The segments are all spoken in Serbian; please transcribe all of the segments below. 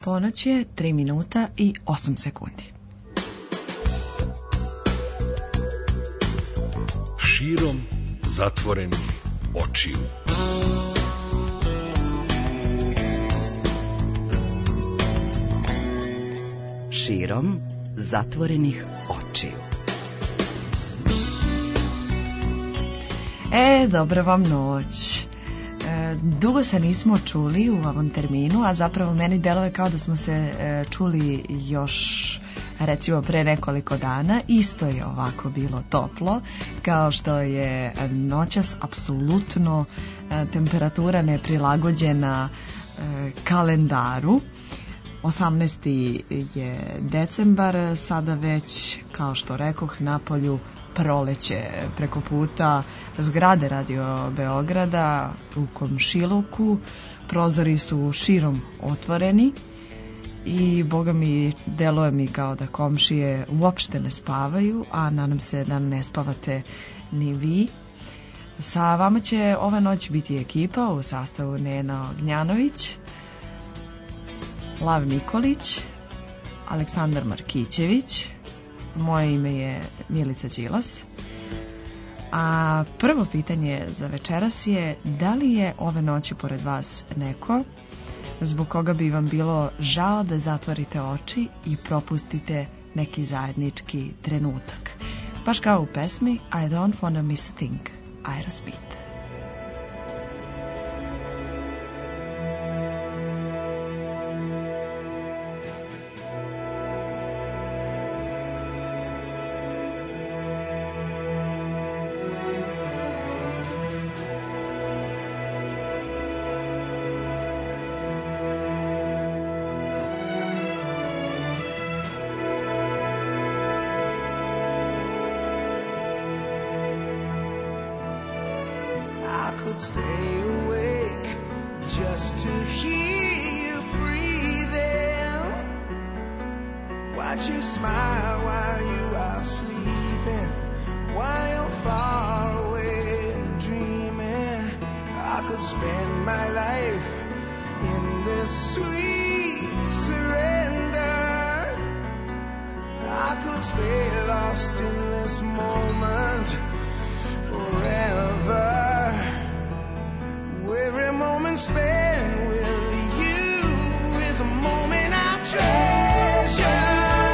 Ponoć je 3 minuta i 8 sekundi. Širom zatvorenih očiju. Širom zatvorenih očiju. Dobra vam noć. Dugo se nismo čuli u ovom terminu, a zapravo meni deluje kao da smo se čuli još recimo pre nekoliko dana. Isto je ovako bilo toplo, kao što je noćas apsolutno temperatura neprilagođena kalendaru. 18. je decembar, sada već, kao što rekoh, napolju proleće. Preko puta zgrade Radio Beograda u komšiluku prozori su širom otvoreni i boga mi deluje mi kao da komšije uopšte ne spavaju, a nadam se da ne spavate ni vi. Sa vama će ova noć biti ekipa u sastavu Nena Ognjanović, Lav Nikolić, Aleksandar Markićević, moje ime je Milica Đilas. A prvo pitanje za večeras je: da li je ove noći pored vas neko zbog koga bi vam bilo žao da zatvorite oči i propustite neki zajednički trenutak? Baš kao u pesmi I don't wanna miss a thing, Aerosmith. Stay awake just to hear you breathing. Watch you smile while you are sleeping, while you're far away and dreaming. I could spend my life in this sweet surrender. I could stay lost in this moment forever. Every moment spent with you is a moment I treasure.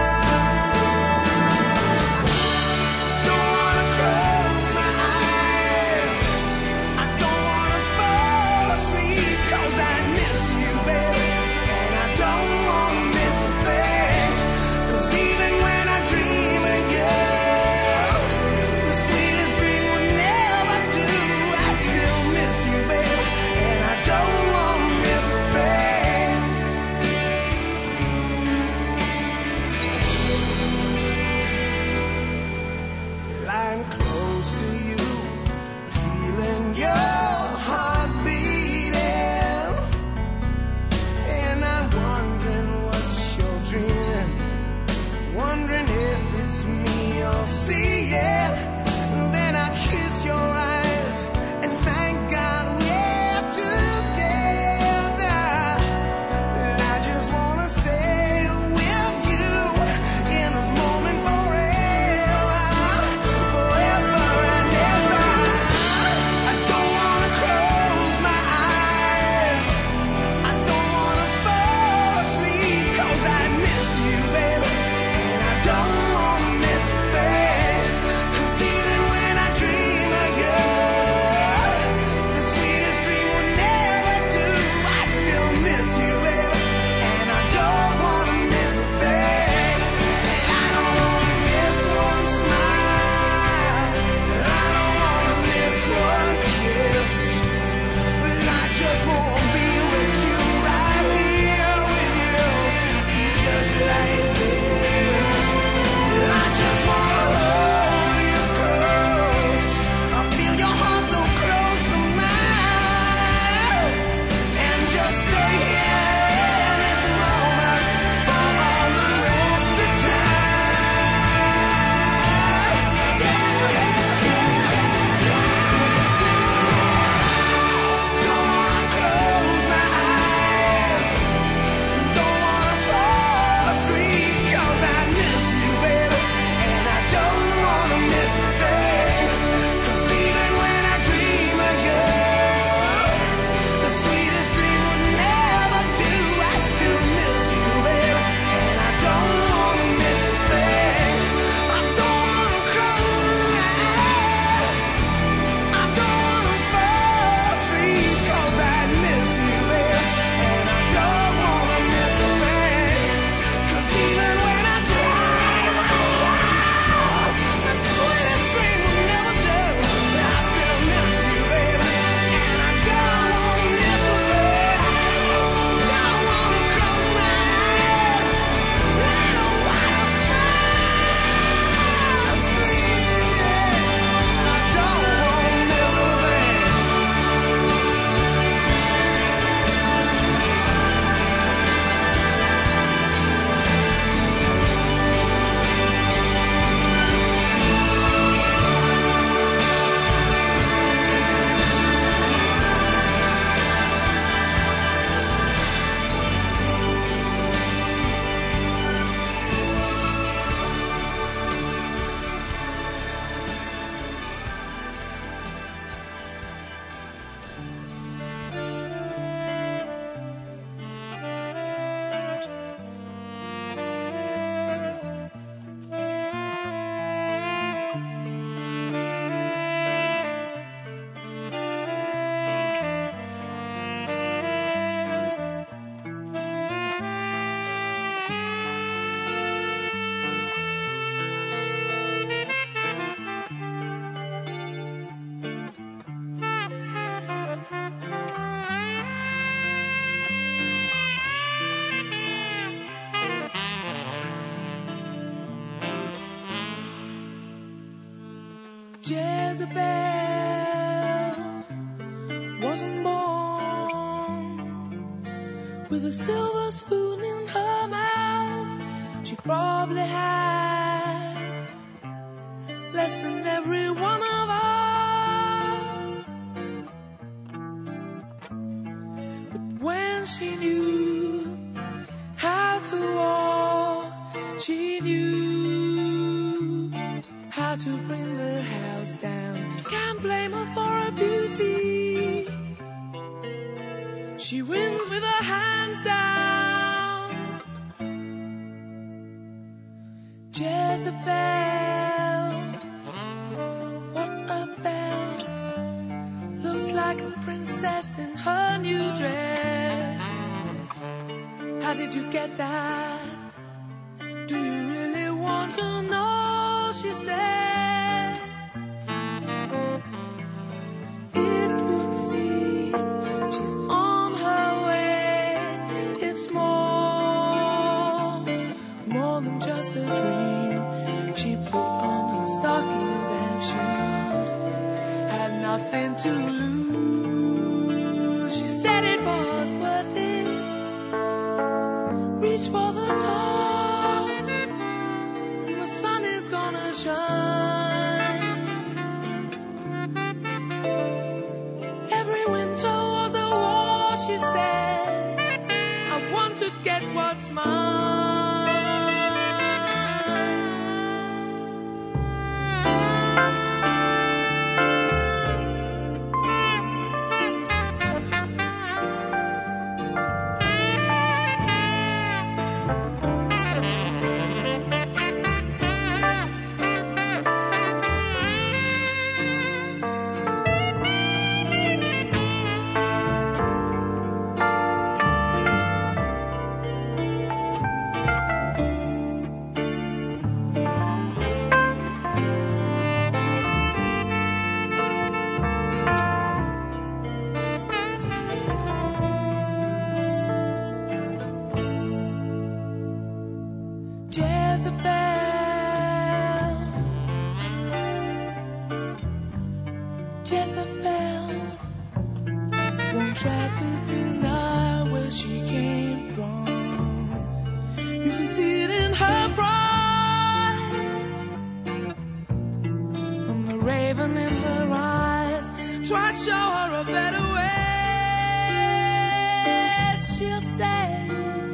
Don't wanna close my eyes, I don't wanna fall asleep, 'cause I miss you, baby, and I don't wanna miss a thing. 'Cause even when I dream of you, the sweetest dream will never do. I still miss you, baby. Don't want to miss a thing. Jezebel wasn't born with a silver spoon in her mouth. She probably had less than every one of us. But when she knew how to walk, she knew how to bring the house down. Can't blame her for her beauty. She wins with her hands down. Jezebel, what a belle. Looks like a princess in her new dress. How did you get that? Do you really want to know? She said, it would seem she's on her way. It's more than just a dream. She put on her stockings and shoes, had nothing to lose. She said it was worth it. Reach for the top, and the sun is gonna shine. Every winter was a war, she said. I want to get what's mine. Jezebel won't try to deny where she came from. You can see it in her pride, and the raven in her eyes. Try to show her a better way. She'll say,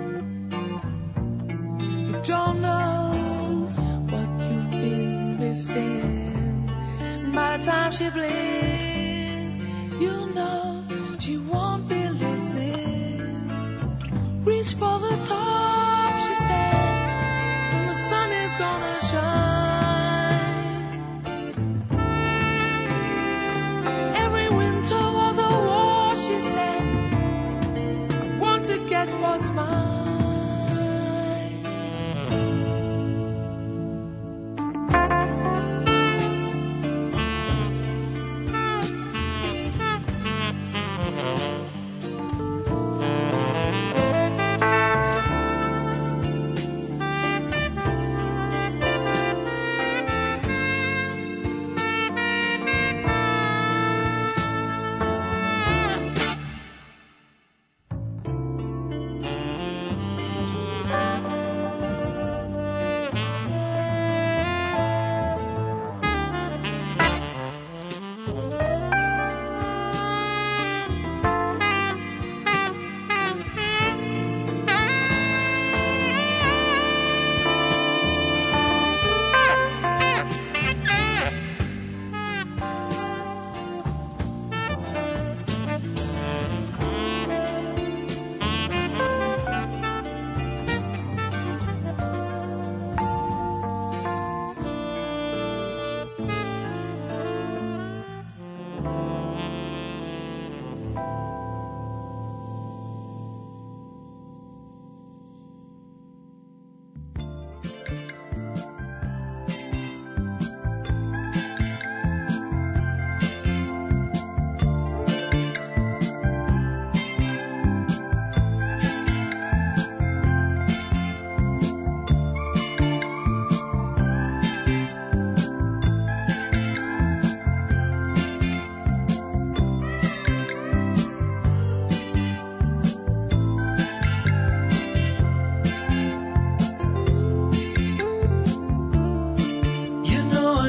you don't know what you've been missing. And by the time she blinks, you'll know she won't be listening. Reach for the top, she said, and the sun is gonna shine. Every winter was a war, she said. I want to get what's mine.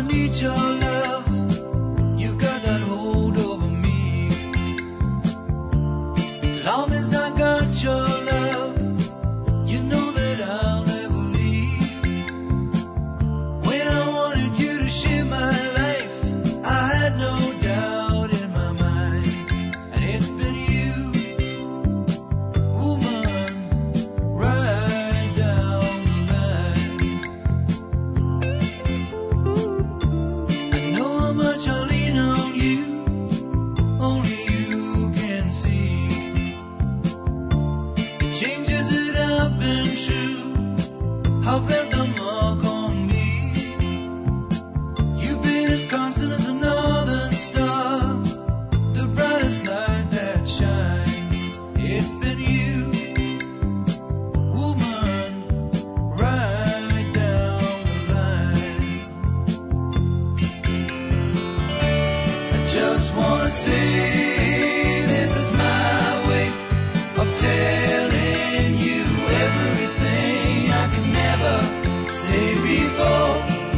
need your love. You got that hold over me. Long as I got your love, you know that I'll never leave. When I wanted you to share my life, I had no doubt in my mind. And it's been you, woman, right down the line. I know how much I lean on you, only you can see. The changes that have been true have left a mark on me. You've been as constant as a northern star, the brightest light that shines. It's been you, woman, right down the line. I just wanna say this is my way of telling you everything I could never say before.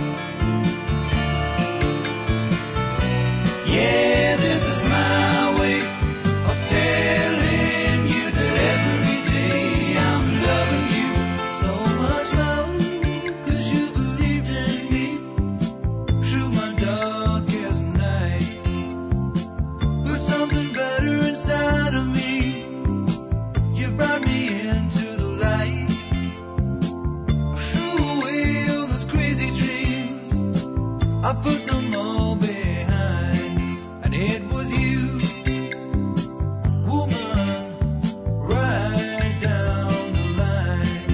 Yeah, this is my way of telling you that every day I'm loving you so much more. 'Cause you believed in me through my darkest night. Put something better inside of me. You brought me into the light. Threw away all those crazy dreams, I put them all behind. And it was you, woman, right down the line.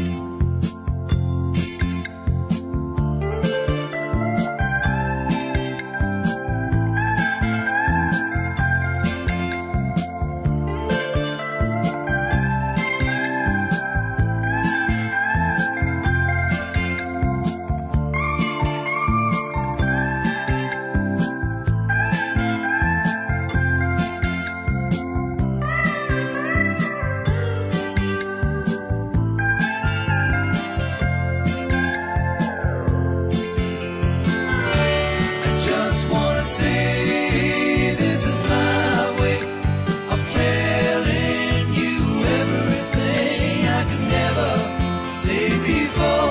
I just wanna say this is my way of telling you everything I could never say before.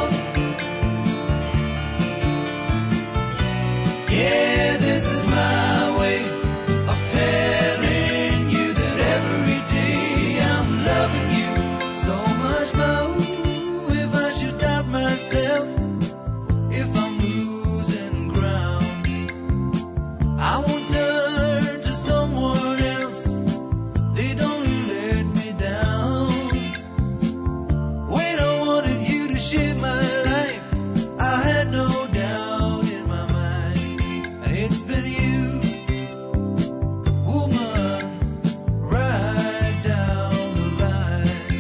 Yeah, this is my way of telling you that every day I'm loving you so much more. If I should doubt myself, if I'm losing ground, I won't turn to someone else. They'd only let me down. When I wanted you to share my life, I had no doubt in my mind. And it's been you, woman, right down the line.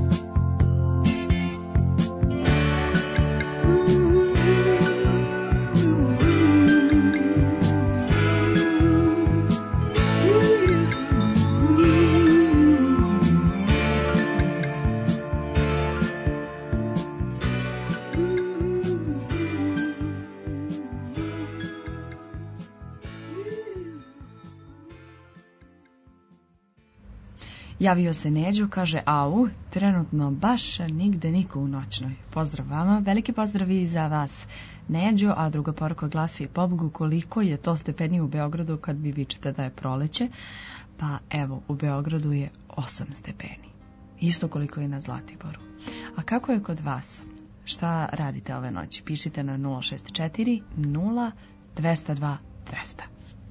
Javio se Neđo, kaže au, trenutno baš nigde niko u noćnoj. Pozdrav vama, veliki pozdrav i za vas Neđo, a druga poruka glasi: pobogu, koliko je to stepeni u Beogradu kad vi vičete da je proleće? Pa evo, u Beogradu je 8 stepeni. Isto koliko je na Zlatiboru. A kako je kod vas? Šta radite ove noći? Pišite na 064 0 202 200.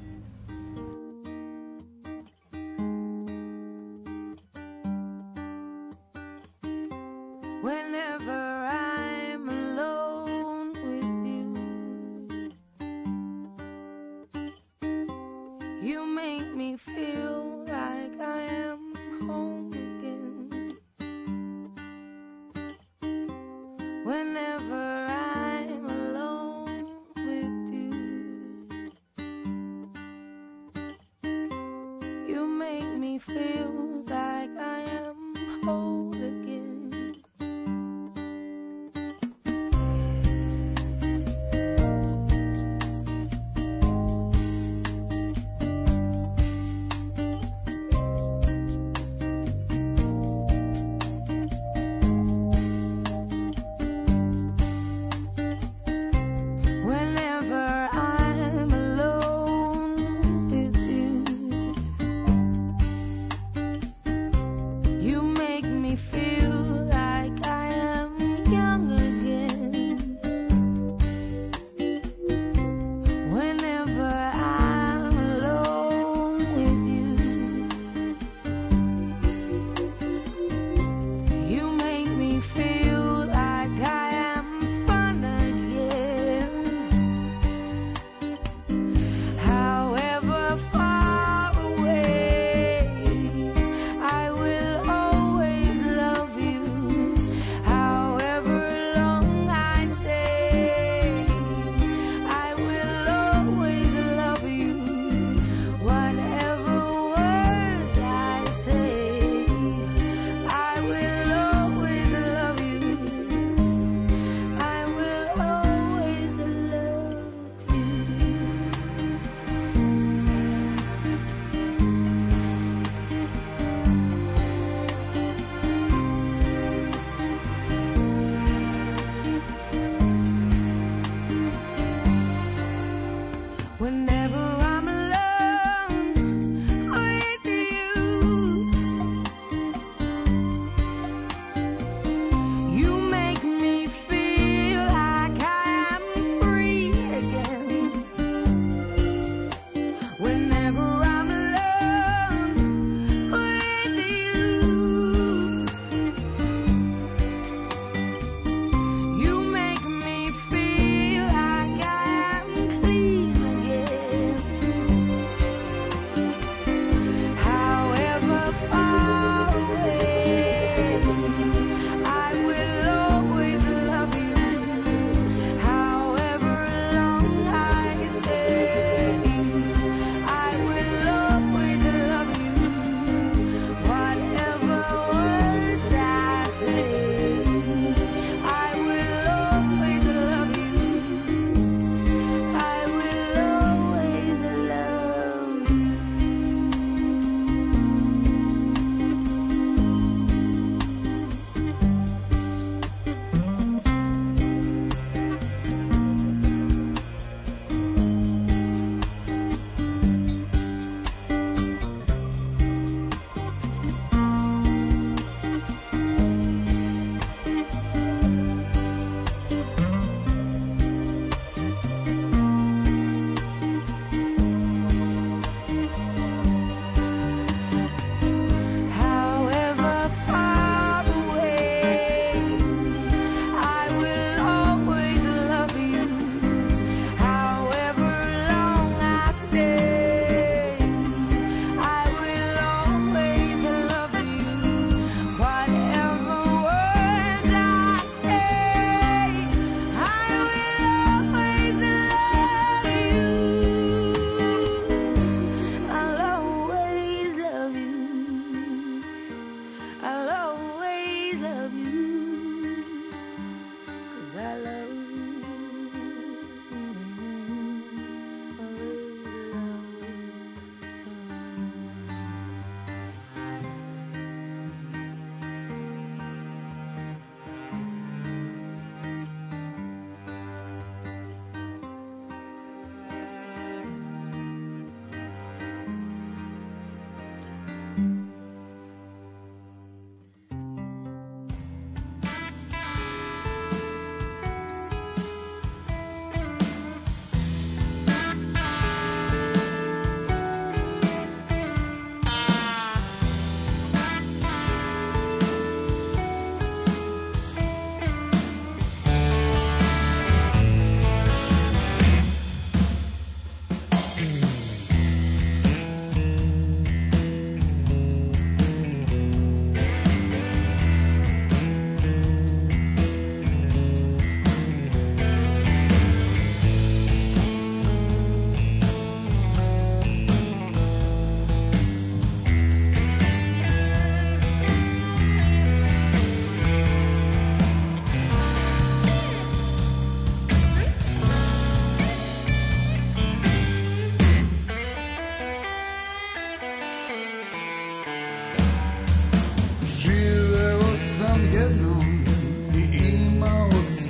Whenever I'm alone with you, you make me feel like I am home again. Whenever I'm alone with you, you make me feel like I am whole again.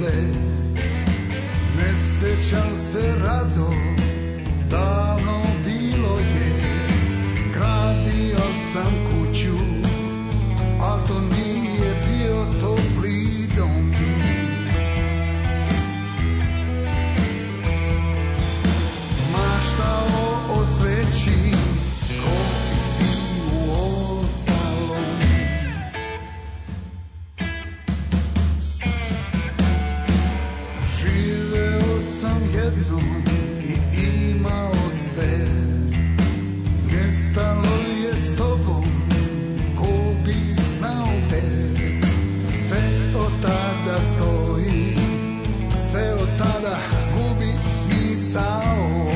sve, ne sjećam se rado, davno bilo je, gradio sam kuću, a to nije bio topli dom. Maštao o sreći, ko i svi u ostalom. Živeo sam jednom i imao sve, nestalo je s tobom, ko bi znao te. Sve od tada stoji, sve od tada gubi smisao.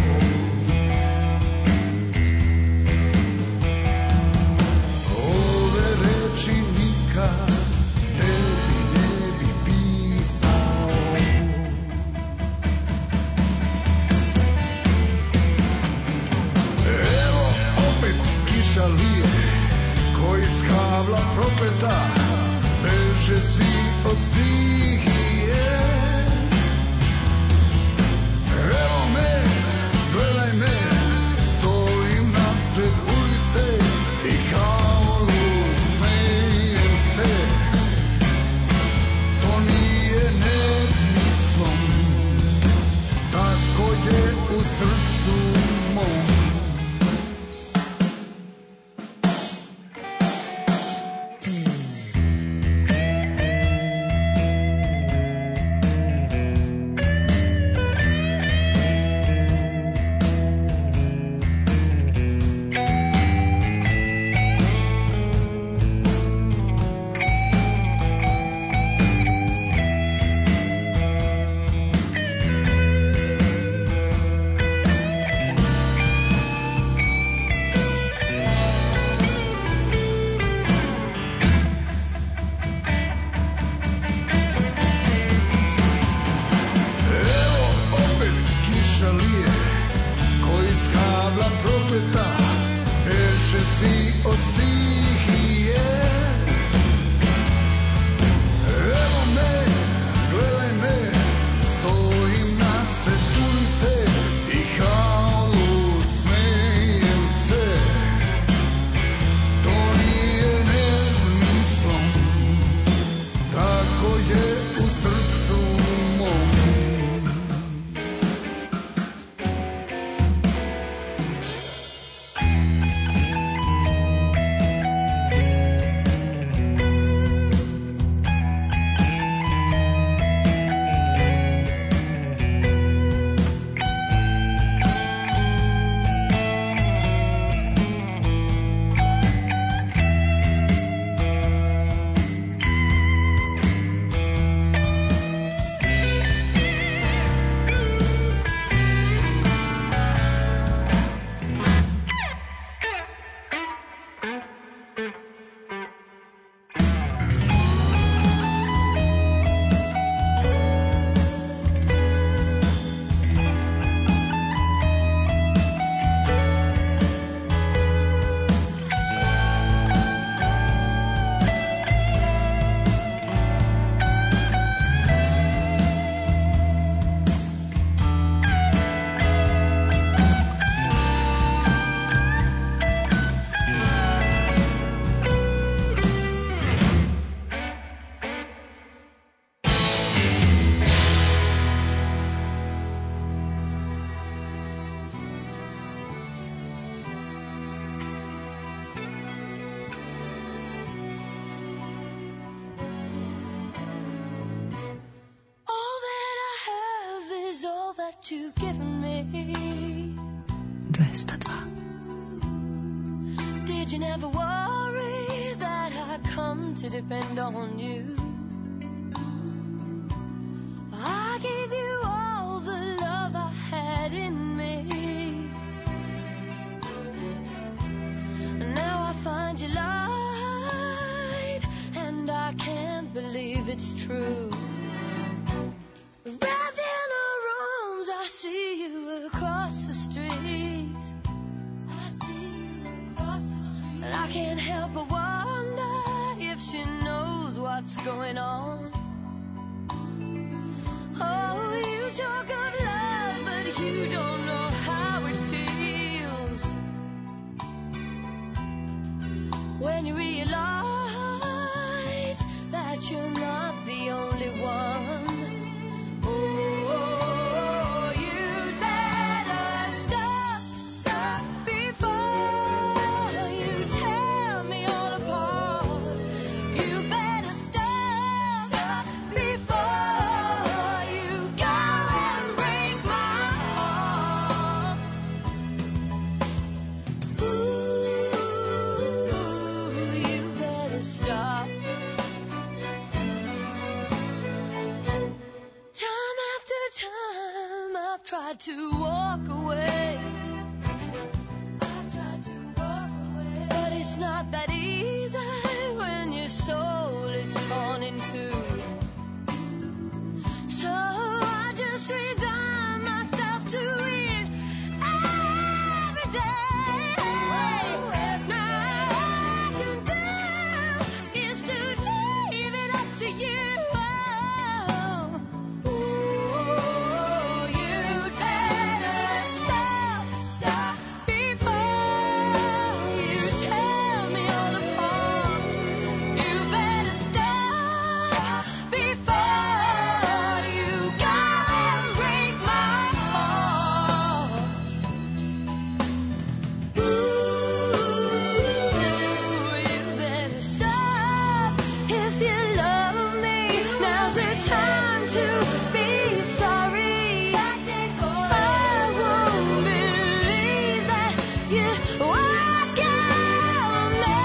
Ove reči nikad tebi ne bi pisao. Evo opet kiša lije, ko iz kabla prokleta, beže svi od stihije. Evo me, gledaj me, stojim nasred ulice i kao lud smejem se. To nije nezmislom, tako je u srcu mom. You've given me 202. Did you never worry that I'd come to depend on you? I gave you all the love I had in me. Now I find you lied, and I can't believe it's true. Wrapped in her arms, I see you across the street. And I can't help but wonder if she knows what's going on. tried to walk away. But it's not that easy when your soul is torn in two. So I just resign myself to it every day. Now all I can do is to leave it up to you. You'd better stop before you tear me all apart. You better stop before you go and break my heart. You better stop if you love me. Now's the time to be sorry. I won't believe that you walk out on me,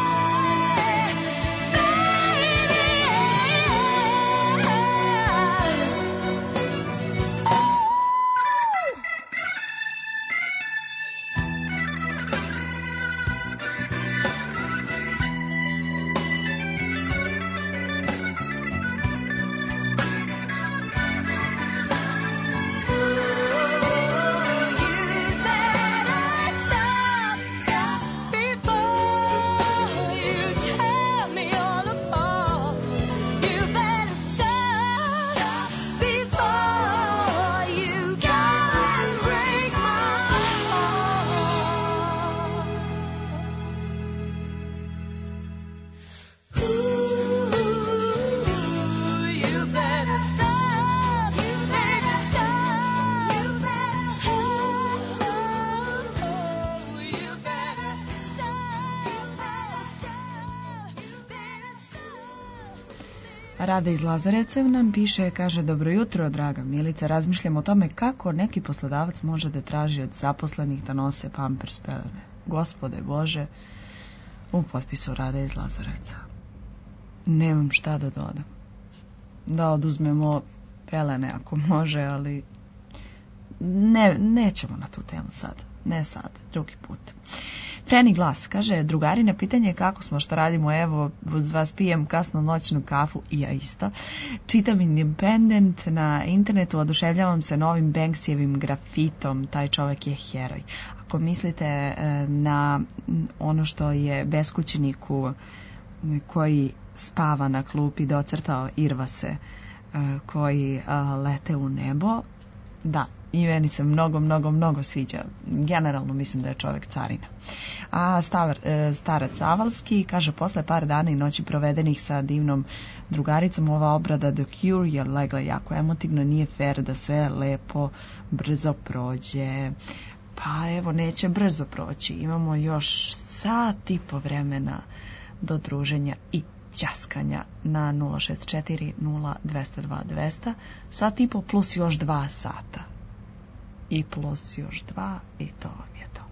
you better stop before you tear me all apart. You better stop before you go and break my heart. You better stop. You better stop. You better stop. You better stop. Rada iz Lazarevca nam piše, kaže: dobro jutro, draga Milica, razmišljam o tome kako neki poslodavac može da traži od zaposlenih da nose pampers pelene. Gospode Bože, u potpisu Rada iz Lazarevca. Nemam šta da dodam. Da oduzmemo pelene ako može, ali nećemo na tu temu sad. Ne sad, drugi put. Freni glas, kaže: drugari, na pitanje kako smo, šta radimo, evo, uz vas pijem kasno noćnu kafu, i ja isto. Čitam Independent na internetu, oduševljavam se novim Banksijevim grafitom, taj čovjek je heroj. Ako mislite na ono što je beskućniku koji spava na klupi docrtao Irvase koji lete u nebo, da, i meni se mnogo sviđa. Generalno mislim da je čovjek carina. A starac Avalski kaže: posle par dana i noći provedenih sa divnom drugaricom, ova obrada The Cure je legla jako emotivno, nije fair da sve lepo brzo prođe. Pa evo, neće brzo proći, imamo još sat i po vremena do druženja i ćaskanja na 064 0202 200, sat i po plus još 2 sata. I plus još 2 i to vam je to.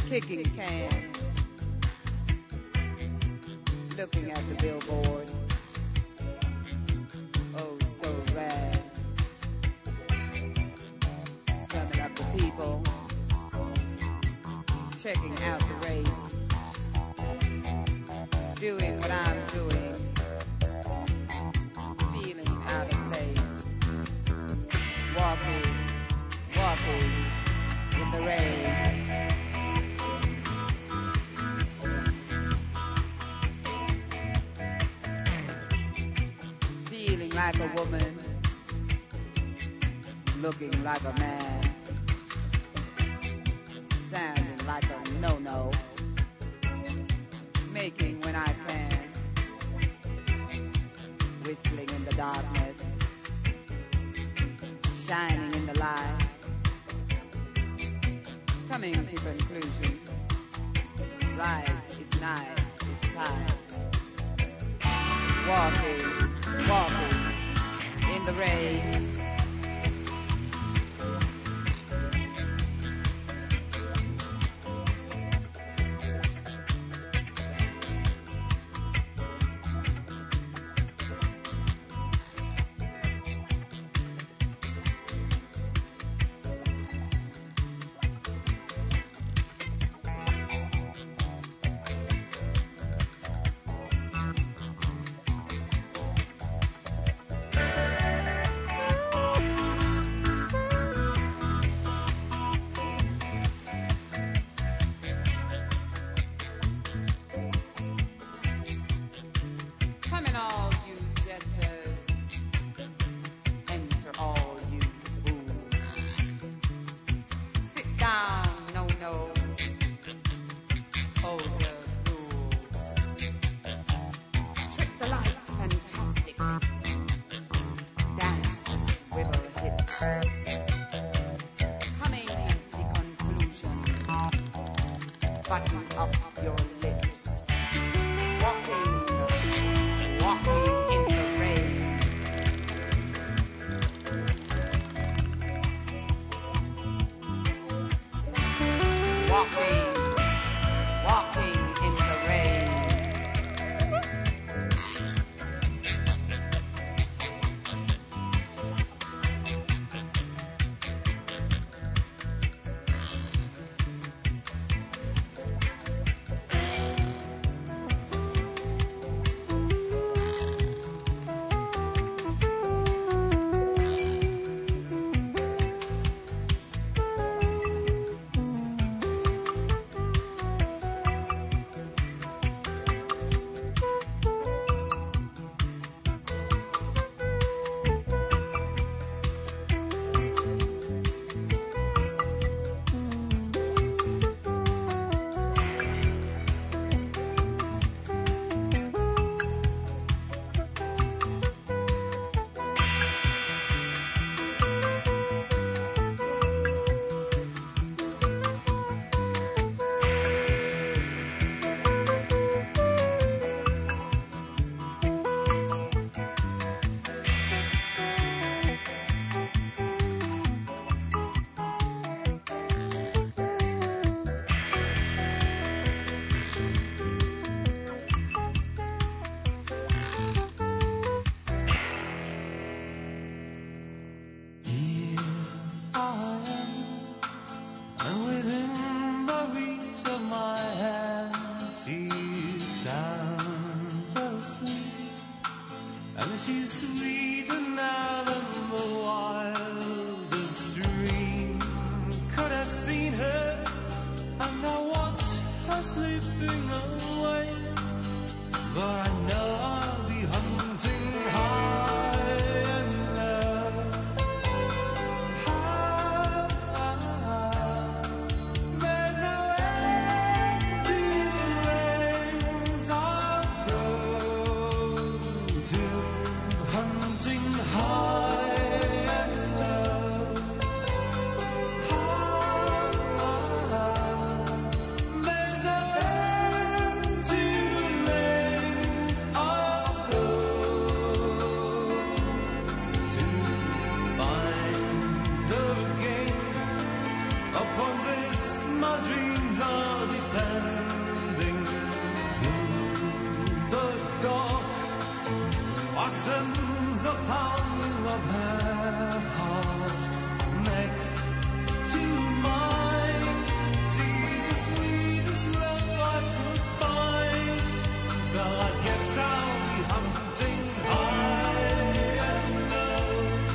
kicking cans, looking at the billboard. Oh, so rad. Summing up the people, checking out the race, doing what I'm doing, feeling out of place, walking in the rain. Feeling like a woman, looking like a man, sounding like a no-no, making when I can, whistling in the darkness, shining in the light, coming to conclusion, right is night, is time, walking in the rain. There's no end to the the pounding of her heart next to mine. She's the sweetest love I could find. So I guess I'll be hunting high and low.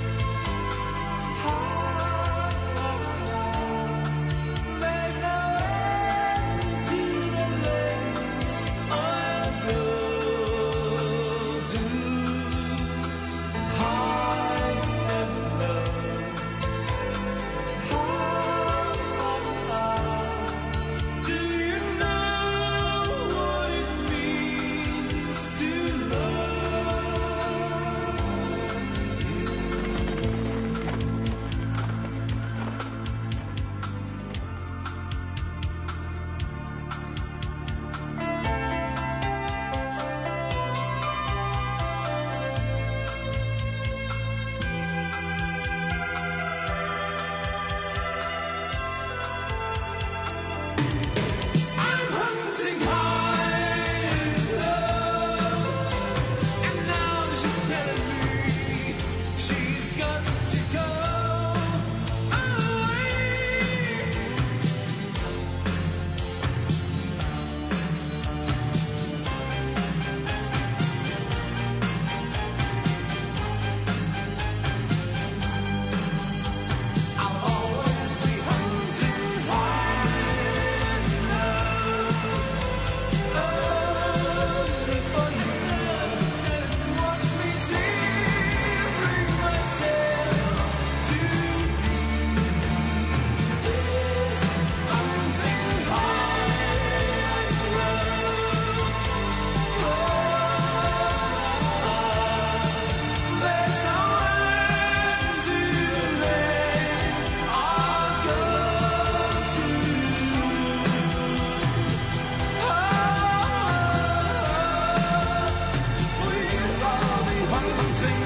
There's no end to the lengths I'll go to. High and low. Do you know what it means to love you? I'm hunting high and low, and now she's telling me she's got to go away. I'll always be hunting high and low, only for you. Watch me tearing myself to pieces, hunting high and low. There's no end to the lengths I'll go to. We'll all be hunting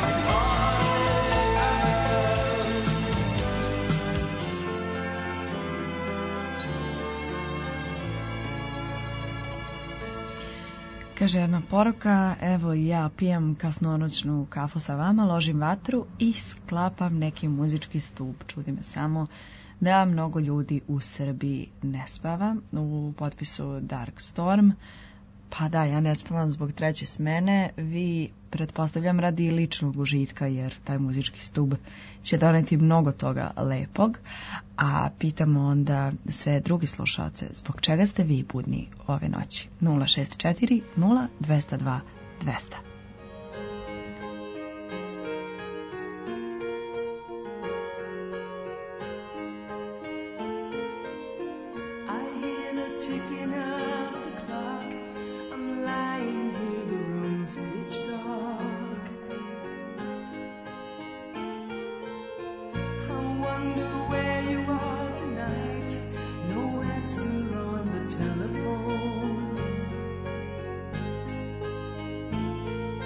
Kaže jedna poruka, evo i ja pijem kasnonoćnu kafu sa vama, ložim vatru i sklapam neki muzički stup. Čudi me samo da mnogo ljudi u Srbiji ne spava. U potpisu Dark Storm. Pa da, ja ne spavam zbog treće smene. Vi, pretpostavljam, radi ličnog užitka, jer taj muzički stub će doneti mnogo toga lepog. A pitamo onda sve drugi slušalce, zbog čega ste vi budni ove noći? 064 0 202 200. I hear the ticking of the clock. I'm lying here, the room's pitch dark. I wonder where you are tonight. No answer on the telephone.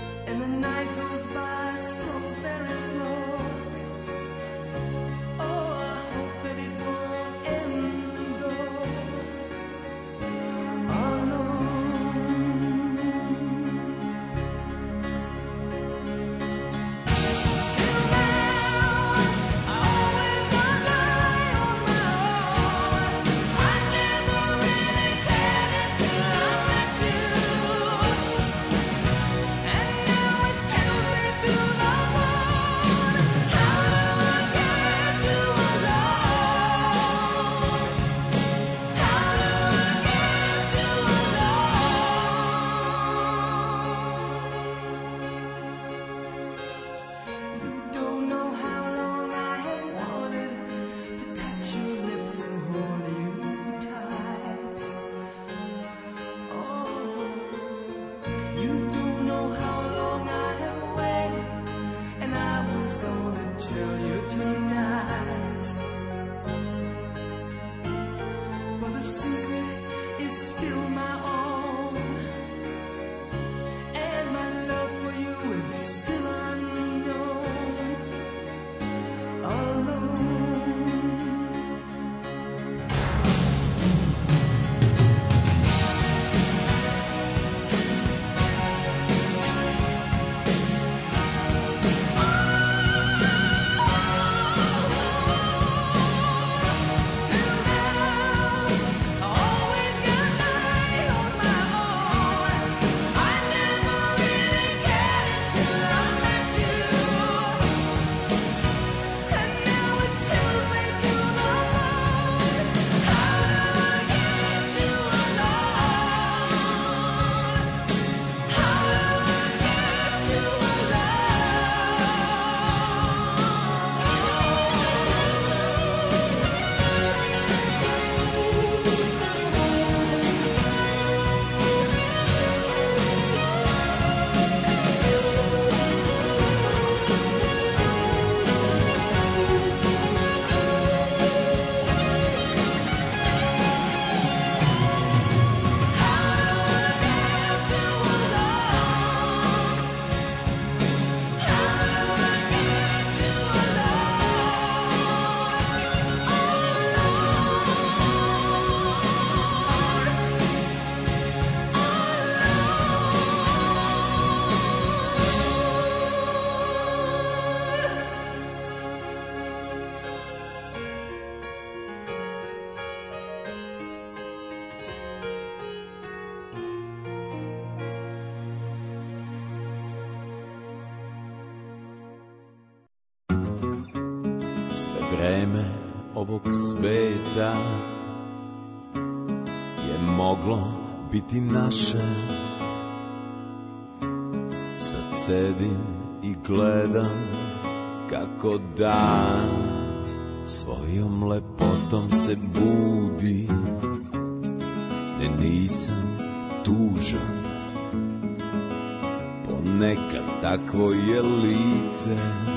Sve vreme ovog sveta je moglo biti naše. Sad sedim i gledam kako dan svojom lepotom se budi. Ne, nisam tužan, ponekad takvo je lice.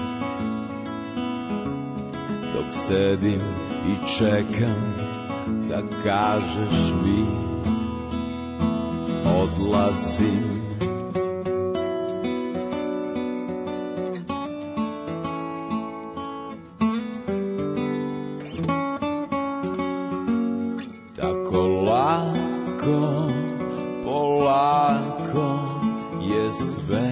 Dok sedim i čekam da kažeš mi odlazim. Tako lako, polako je sve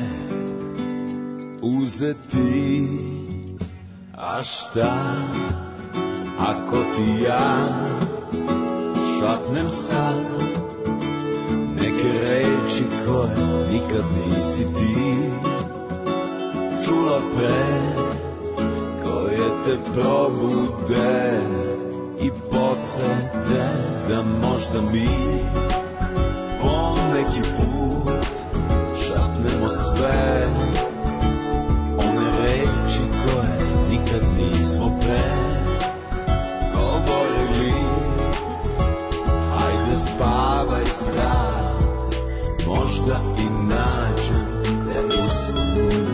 uzeti. A šta ako ti ja šapnem sad neke reči koje nikad nisi ti čula pre, koje te probude i podsete da možda mi poneki put šapnemo sve one reči koje nikad nismo pre govorili. Hajde spavaj sad, možda i nađem te u snu.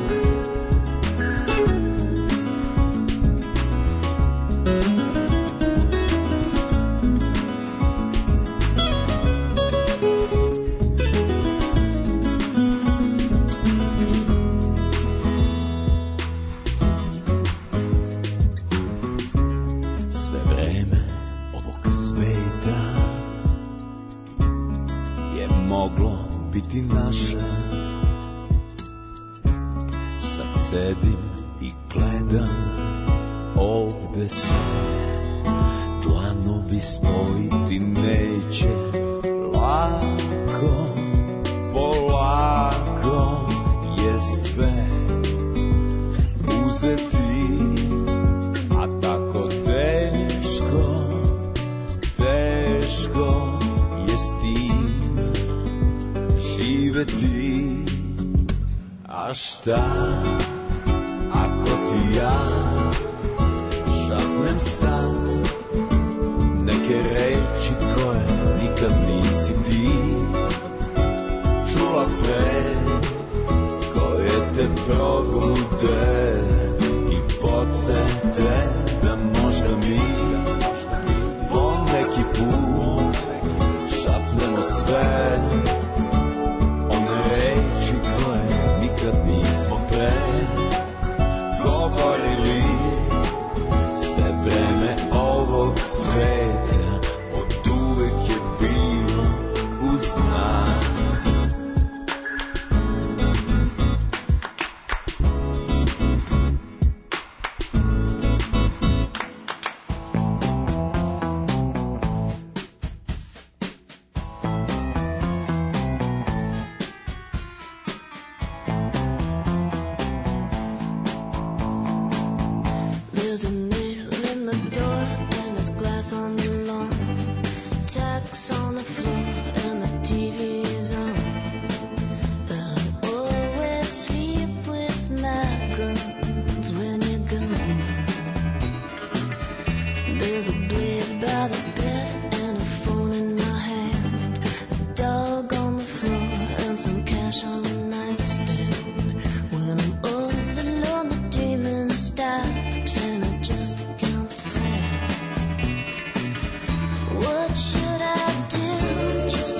What should I do? Just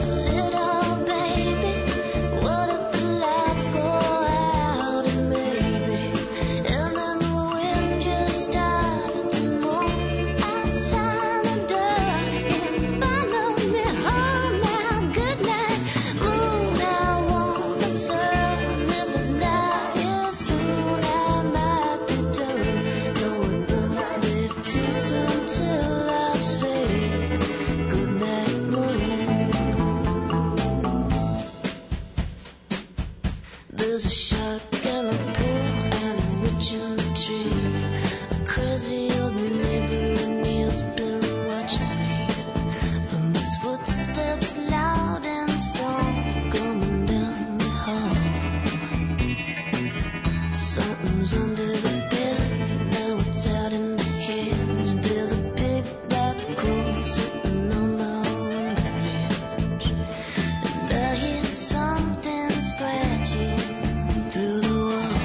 arms under the bed. Now it's out in the hedge. There's a big black crow sitting on my window ledge. And I hear something scratching through the wall.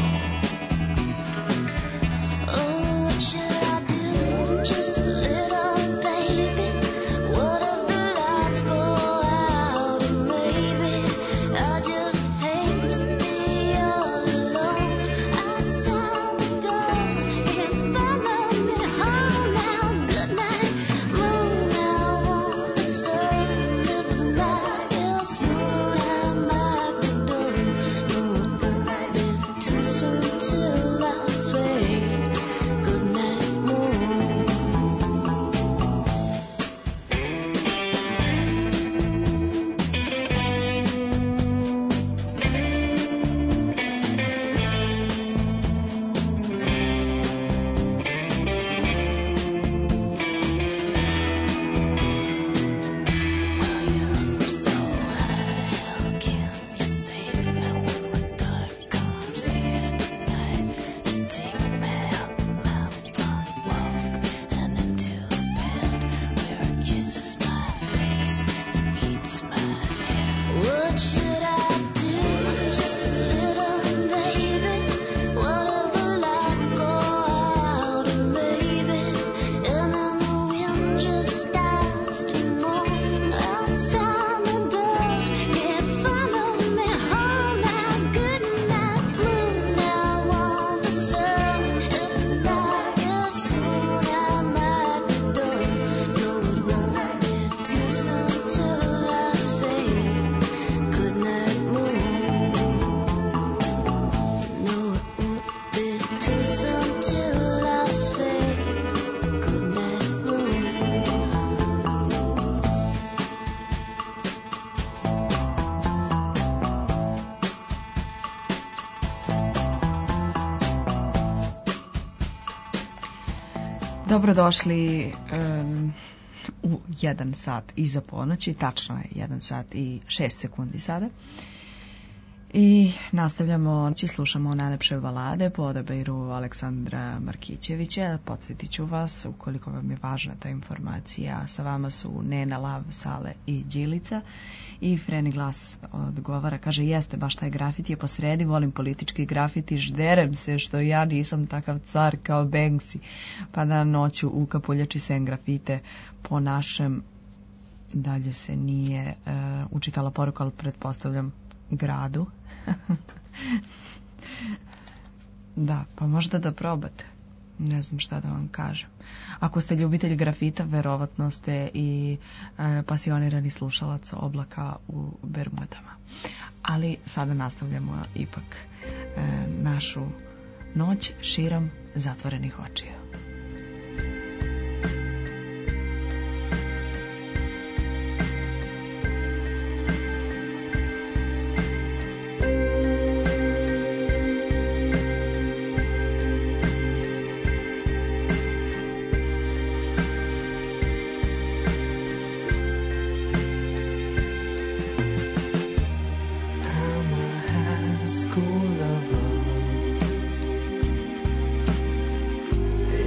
Oh, what should I do? Just a little baby. What if the lights go out and maybe I just hate to be all alone outside the door. Can't follow me home now. Good night, moon. I want the sun. If the night is soon, I might be done. No, it won't be too soon till I say good night, moon. I'm so high, how can you save me when the dark comes here tonight? To take me out my front walk and into the bed where it kisses my face and meets my head. What should I do? Just a little baby. What if the lights go out and maybe and then the wind just starts to moan outside the door. Can't follow me home now. Good night, moon. I want the sun. If the night is soon, I might be done. No, it won't be too soon till I say good night, moon. No, it won't be too soon till I say good night, moon. Dobrodošli u 1 sat iza ponoći, tačno je 1 sat i 6 sekundi sada. I nastavljamo, slušamo najlepše balade po odabiru Aleksandra Markićevića. Podsjetit ću vas, ukoliko vam je važna ta informacija, sa vama su Nena, Lav, Sale i Đilica. I Freni glas odgovara, kaže, jeste, baš taj grafiti je po sredi, volim politički grafiti, žderem se što ja nisam takav car kao Banksy, pa da noću u kapuljači sen grafite po našem, dalje se nije učitala poruka, ali pretpostavljam gradu. Da, pa možda da probate. Ne znam šta da vam kažem. Ako ste ljubitelj grafita, verovatno ste i pasionirani slušalac Oblaka u Bermudama. Ali sada nastavljamo ipak našu noć širom zatvorenih očiju. I'm a high school lover.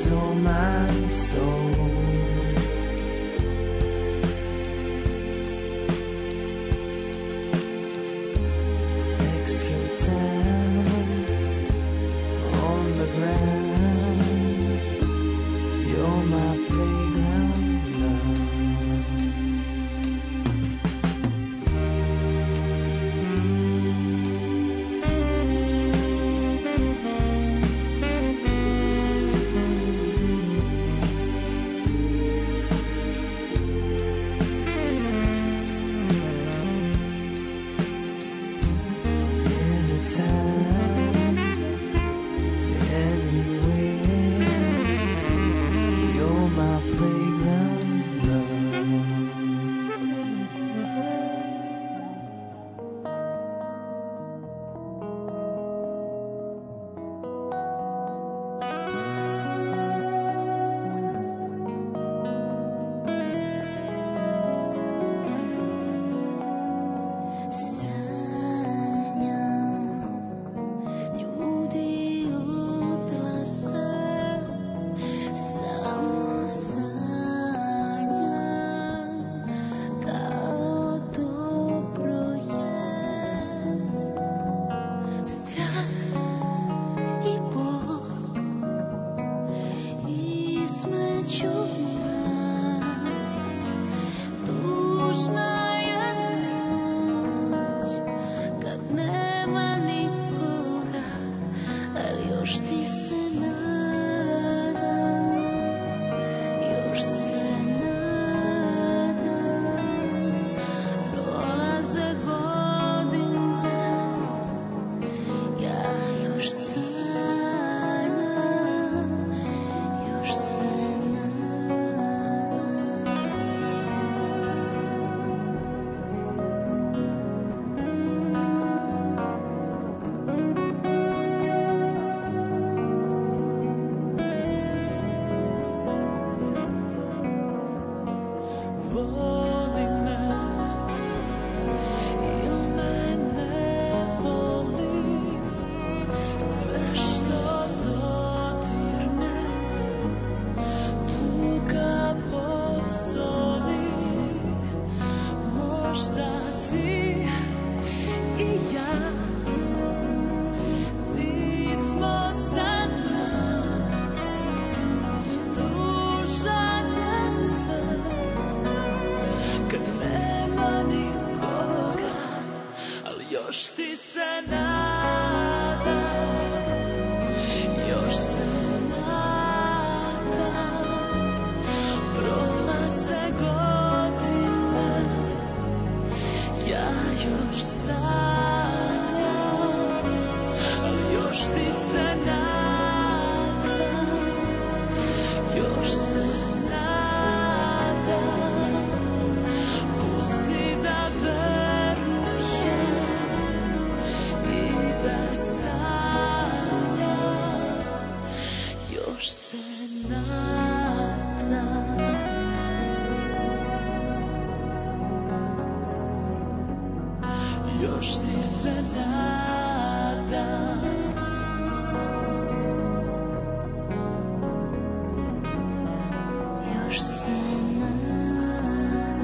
stole my soul. Extra time on the ground. You're my playground love. Anytime, anywhere, you're my playground love. Ljudi odlaze, samo sanjam, kao dobro je. Strah i bol između nas, tužna je noć kad nema nikoga, ali još ti se nadam, još se nadam. Prolaze godine, ja još sanjam, još se nadam. Voli me i on mene voli. Sve što dodirne, tuga posoli. Možda ti i ja nismo za nas. Tužan je svet kad nema nikoga, ali još ti se nadam, još se nadam. Prolaze godine, ja još sanjam, ali još ti se nadam, još se nadam. Pusti da verujem i da sanjam, još se nadam. Još ti se nadam. Još se nadam.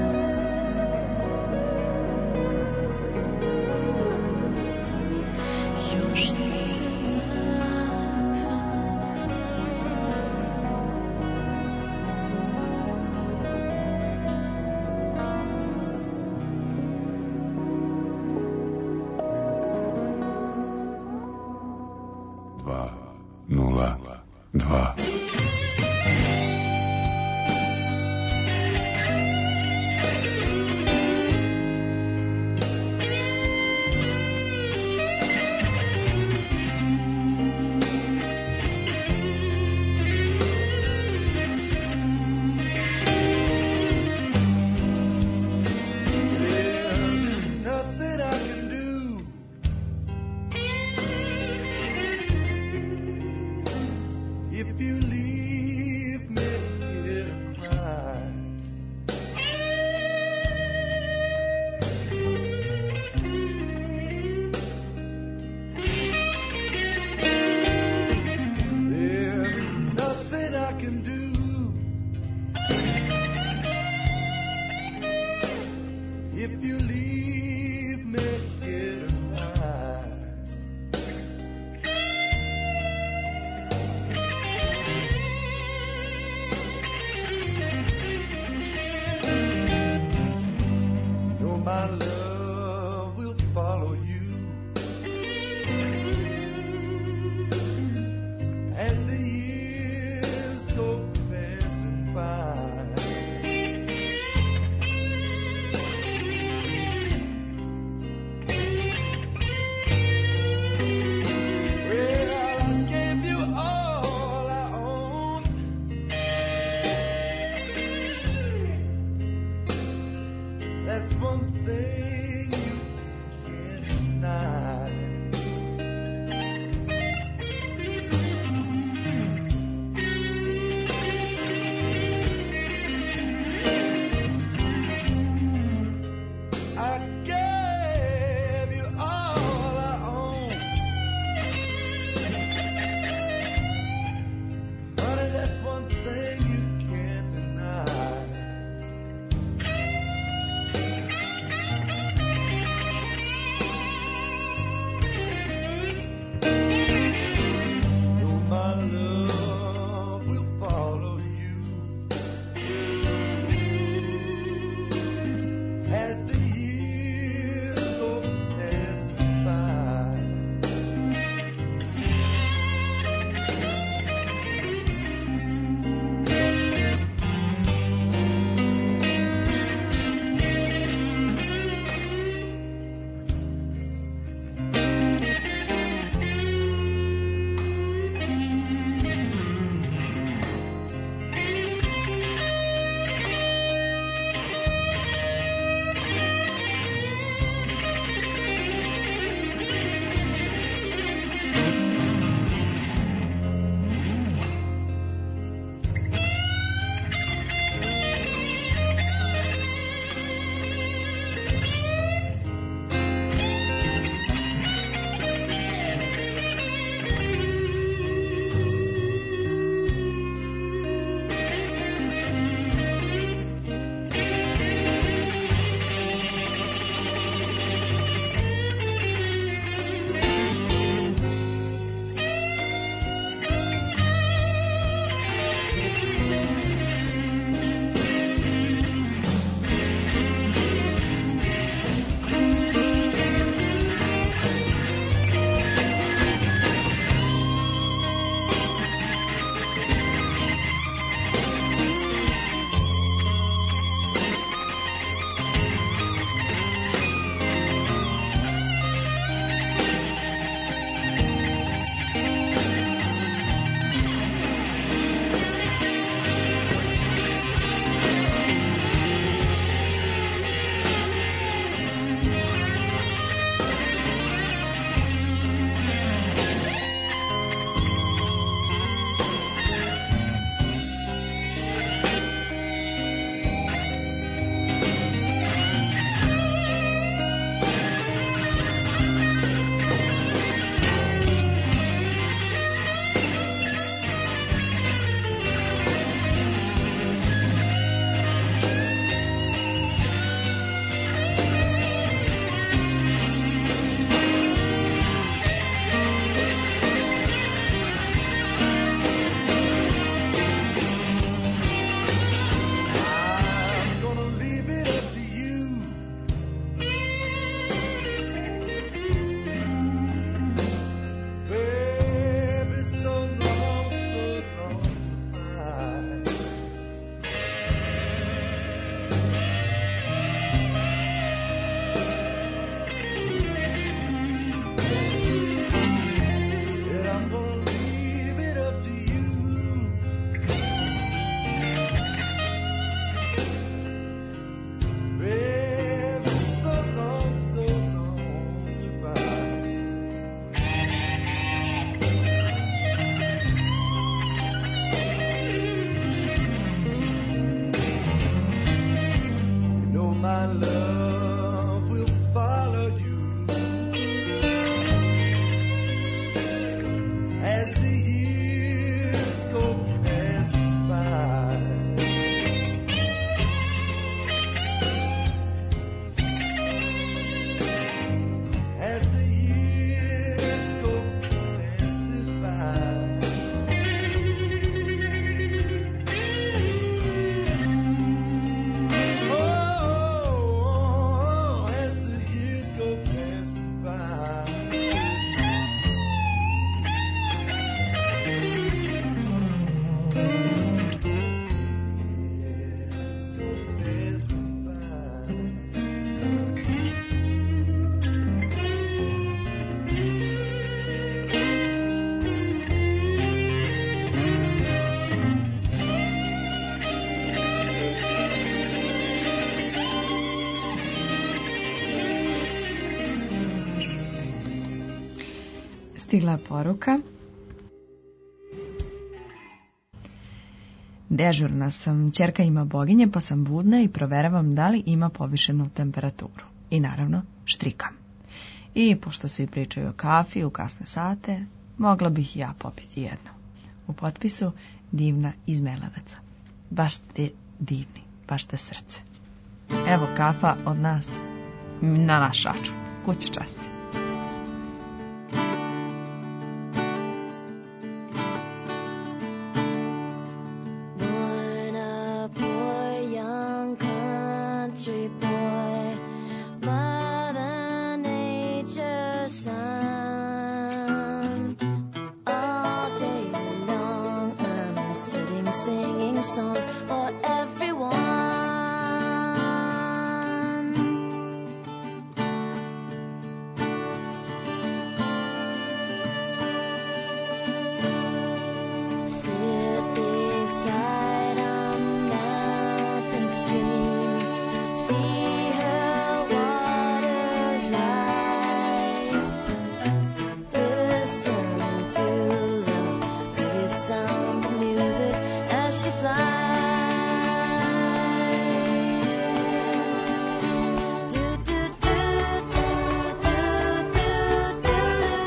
Još ti se nadam. Dva, nula, dva. Nothing I can do. If you my love will follow you as the years go passing by. Well, I gave you all I own. That's one thing you can't deny. I gave you all I own. Honey, that's one thing you can't deny. No, my love will follow you as the years go passing by. I'm gonna leave it up to you. Baby, so long goodbye. Said I'm gonna leave it up to you. Baby, so long goodbye. You know my love will follow you as the years go passing by. As the years go passing by. Oh, Stigla poruka. Dežurna sam, ćerka ima boginje pa sam budna i proveravam da li ima povišenu temperaturu. I naravno štrikam. I pošto svi pričaju o kafi u kasne sate, mogla bih i ja popiti jednu. U potpisu Divna iz Melanaca. Baš ste divni, baš ste srce. Evo kafa od nas na naš račun. Kuće časti. Born a poor young country boy, Mother Nature's son. All day long I'm sitting singing songs for everyone. Sit beside a mountain stream, see her waters rise. Listen to the pretty sound of music as she flies. Do do do do do do do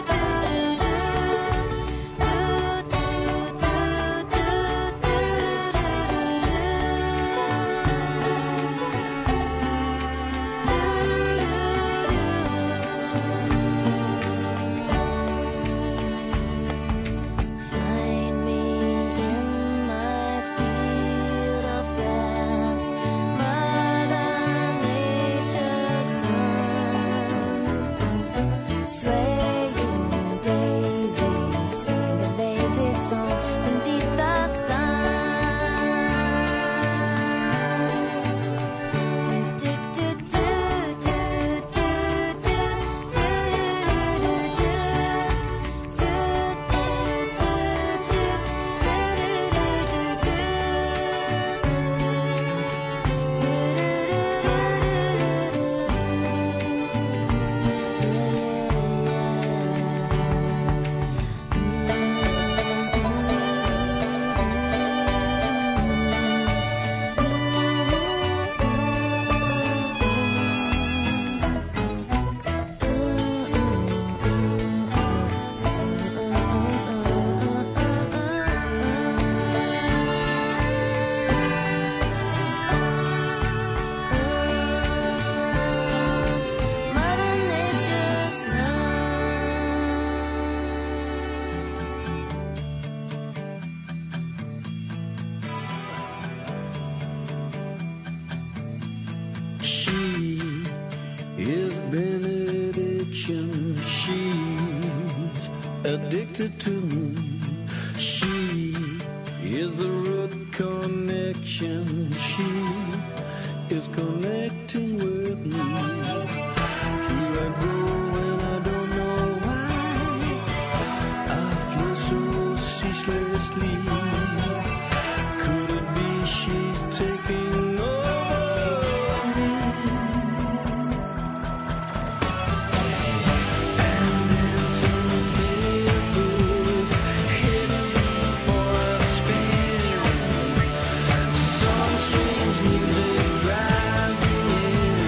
Find me in my field of grass, Mother Nature's son. Swaying daisies, sing a lazy song beneath the sun. Do do do do do do do Mother Nature's son. She is benediction. She's addicted to me. She is the root connection. She is connecting with me. Here I go when I don't know why. I feel so ceaselessly. Could it be she's taking over me? And it's unbelievable, heading for a spin. Some strange music drives me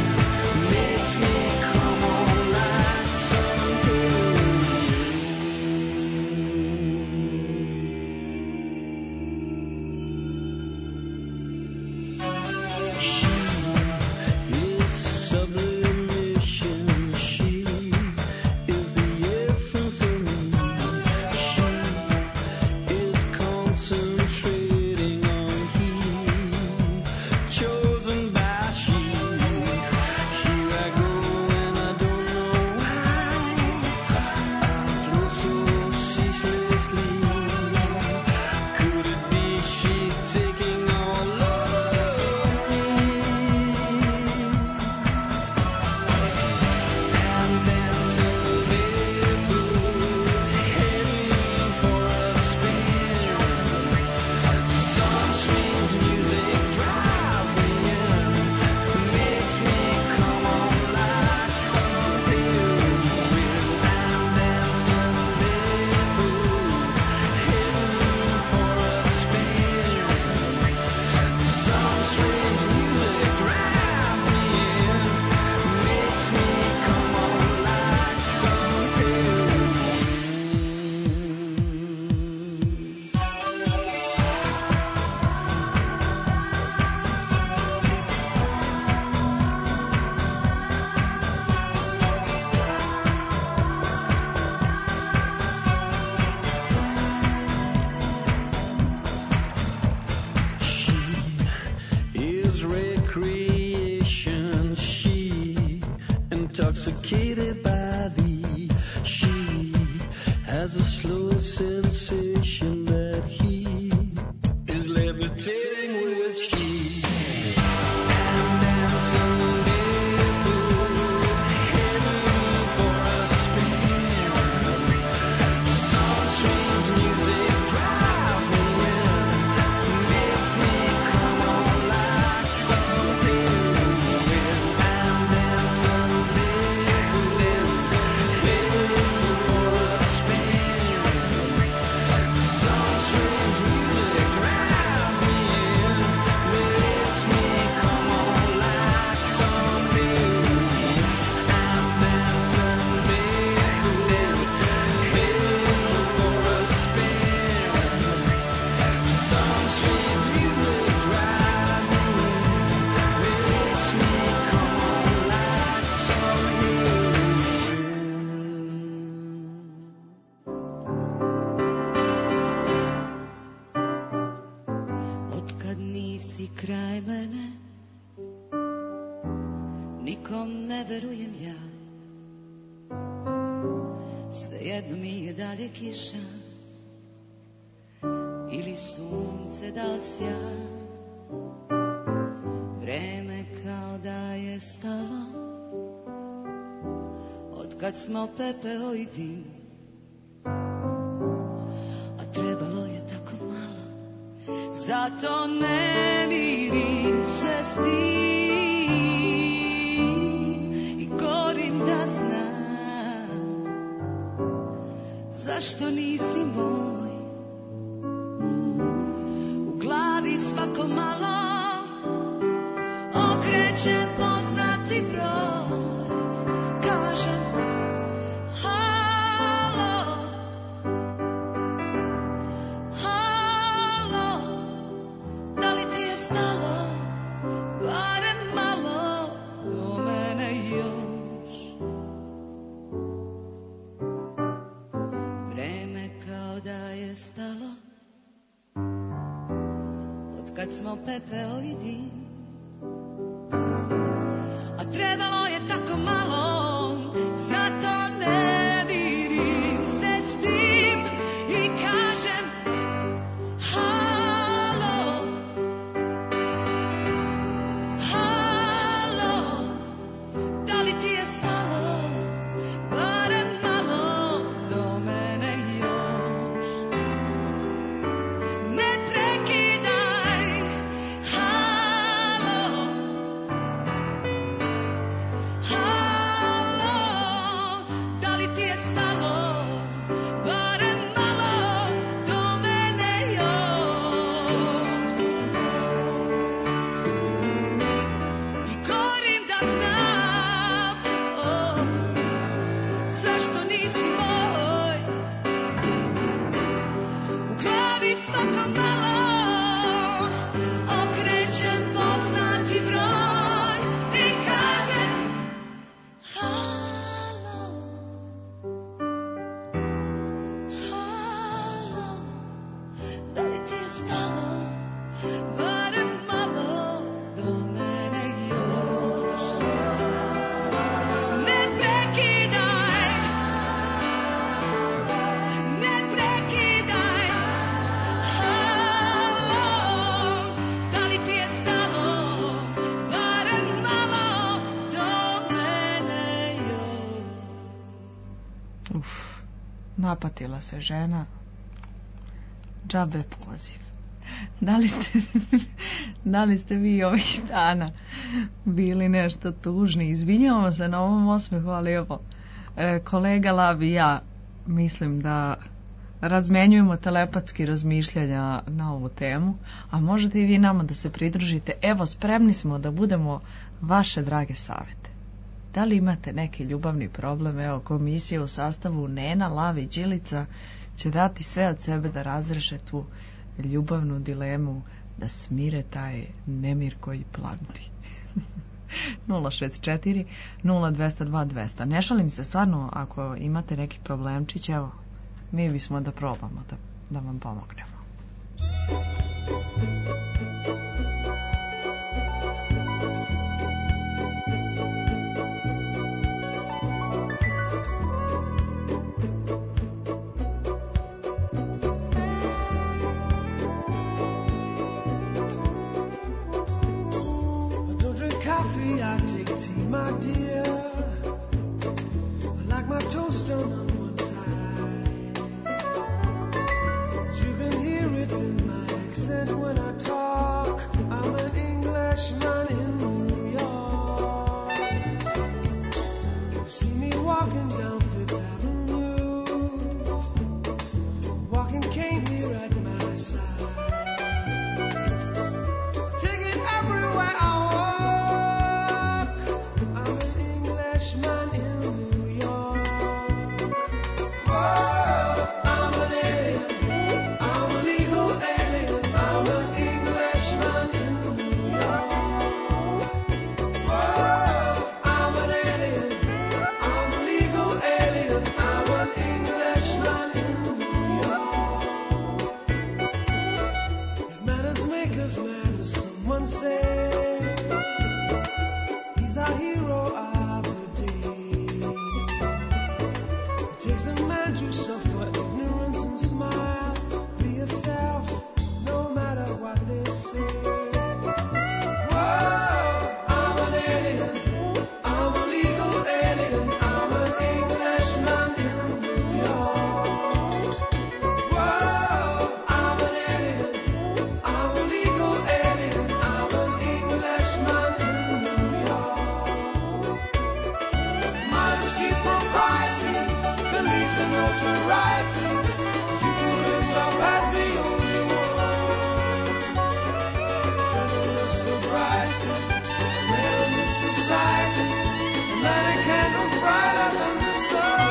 suffocated by thee. She has a slow sensation that he is levitating with she. And dancing barefoot, heading for a spin. Some strange music drives me in, makes me come on like something. I'm dancing barefoot, for a spin. Some strange music drives me in, makes me come on like something. I'm dancing barefoot, for a spin. Some strange music drives me in, makes me come on like Otkad nisi kraj mene, nikom ne verujem ja. Svejedno mi je da li je kiša ili sunce da li sja. Vreme kao da je stalo, otkad smo pepeo i dim. A trebalo je tako malo, zato ne mirim se s tim i gorim da znam zašto nisi moj. U glavi svako malo okrećem poznati broj. Kažem halo, halo, da li ti je stalo barem malo do mene još. Vreme kao da je stalo, otkad smo pepeo i dim. A trebalo je tako malo, zato ne vidim se s tim i kažem halo, halo, da li ti je stalo barem malo do mene još. Ne prekidaj, halo, halo, da li ti je stalo barem malo do mene još. I gorim da znam, zašto nisi moj. U glavi svako malo okrećem poznati broj i kažem halo, halo, da li ti je stalo barem malo do mene još. Ne prekidaj, ne prekidaj, halo, da li ti je stalo barem malo do mene još. Uf, napatila se žena. Džabe poziv. Da li ste vi ovih dana bili nešto tužni? Izvinjavamo se na ovom osmehu, ali evo, kolega Lav i ja mislim da razmenjujemo telepatski razmišljanja na ovu temu, a možete i vi nama da se pridružite. Evo, spremni smo da budemo vaše drage savete. Da li imate neki ljubavni problem? Evo, komisija u sastavu Nena, Lav i Đilica će dati sve od sebe da razreše tu ljubavnu dilemu, da smire taj nemir koji plamti. 064 0202 200. Ne šalim se, stvarno, ako imate neki problemčić, evo, mi bismo da probamo da vam pomognemo. coffee, I take tea, my dear. I like my toast on one side. You can hear it in my accent when I talk. I'm an Englishman in New York. You see me walking down Fifth Avenue, walking cane here at my side. Take it everywhere I walk. I'm an Englishman in New York. Whoa, I'm an alien. I'm a legal alien. I'm an Englishman in New York. Whoa, I'm an alien. I'm a legal alien. I'm an Englishman in New York. If manners make of manners, someone say he's our hero of the day. It takes a man to suffer ignorance and smile. Be yourself, no matter what they say. Whoa, I'm an alien. I'm a legal alien. I'm an Englishman in New York. Whoa, I'm an alien. I'm a legal alien. I'm an Englishman in New York. Modesty, propriety, the lead to notoriety. You put in love as the only one. Gentleness, sobriety, male in this society. And lighting candles brighter than the sun.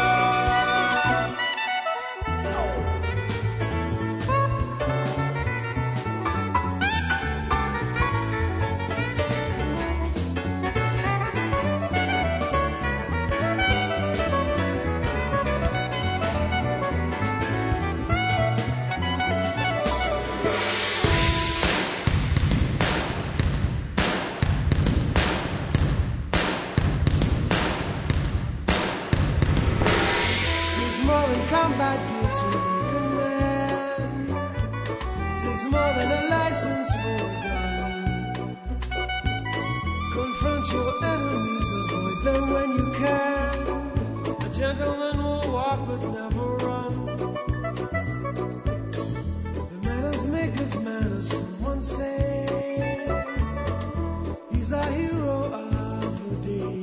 Takes more than combat gear to make a man. Takes more than a license for a gun. Confront your enemies, avoid them when you can. A gentleman will walk but never run. The manners make of manners, someone say. He's our hero of the day.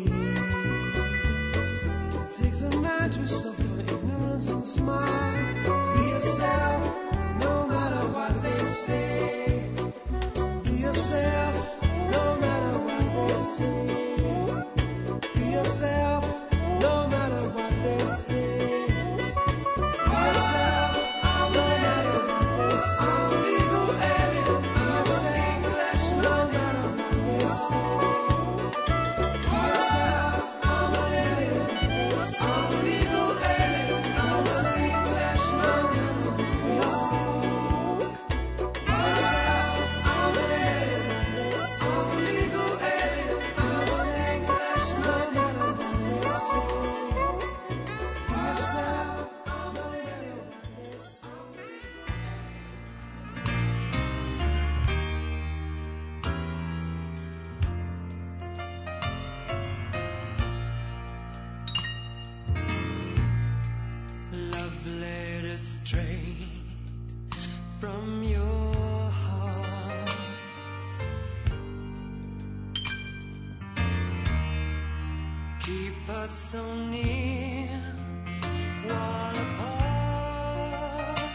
It takes a man to suffer ignorance and smile. Be yourself, no matter what they say. Be yourself, no matter what they say. Be yourself, no matter what they say. Be yourself, no matter what they say. I'm a legal alien. I'm an Englishman, no matter what they say. Be yourself, I'm an alien. I'm a legal alien. I'm an Englishman, no matter what they say. Be yourself, I'm an alien. I'm a legal alien. I'm an Englishman, no matter what they say. Be yourself, I'm an alien. Love letter straight from your heart. Keep us so near while apart.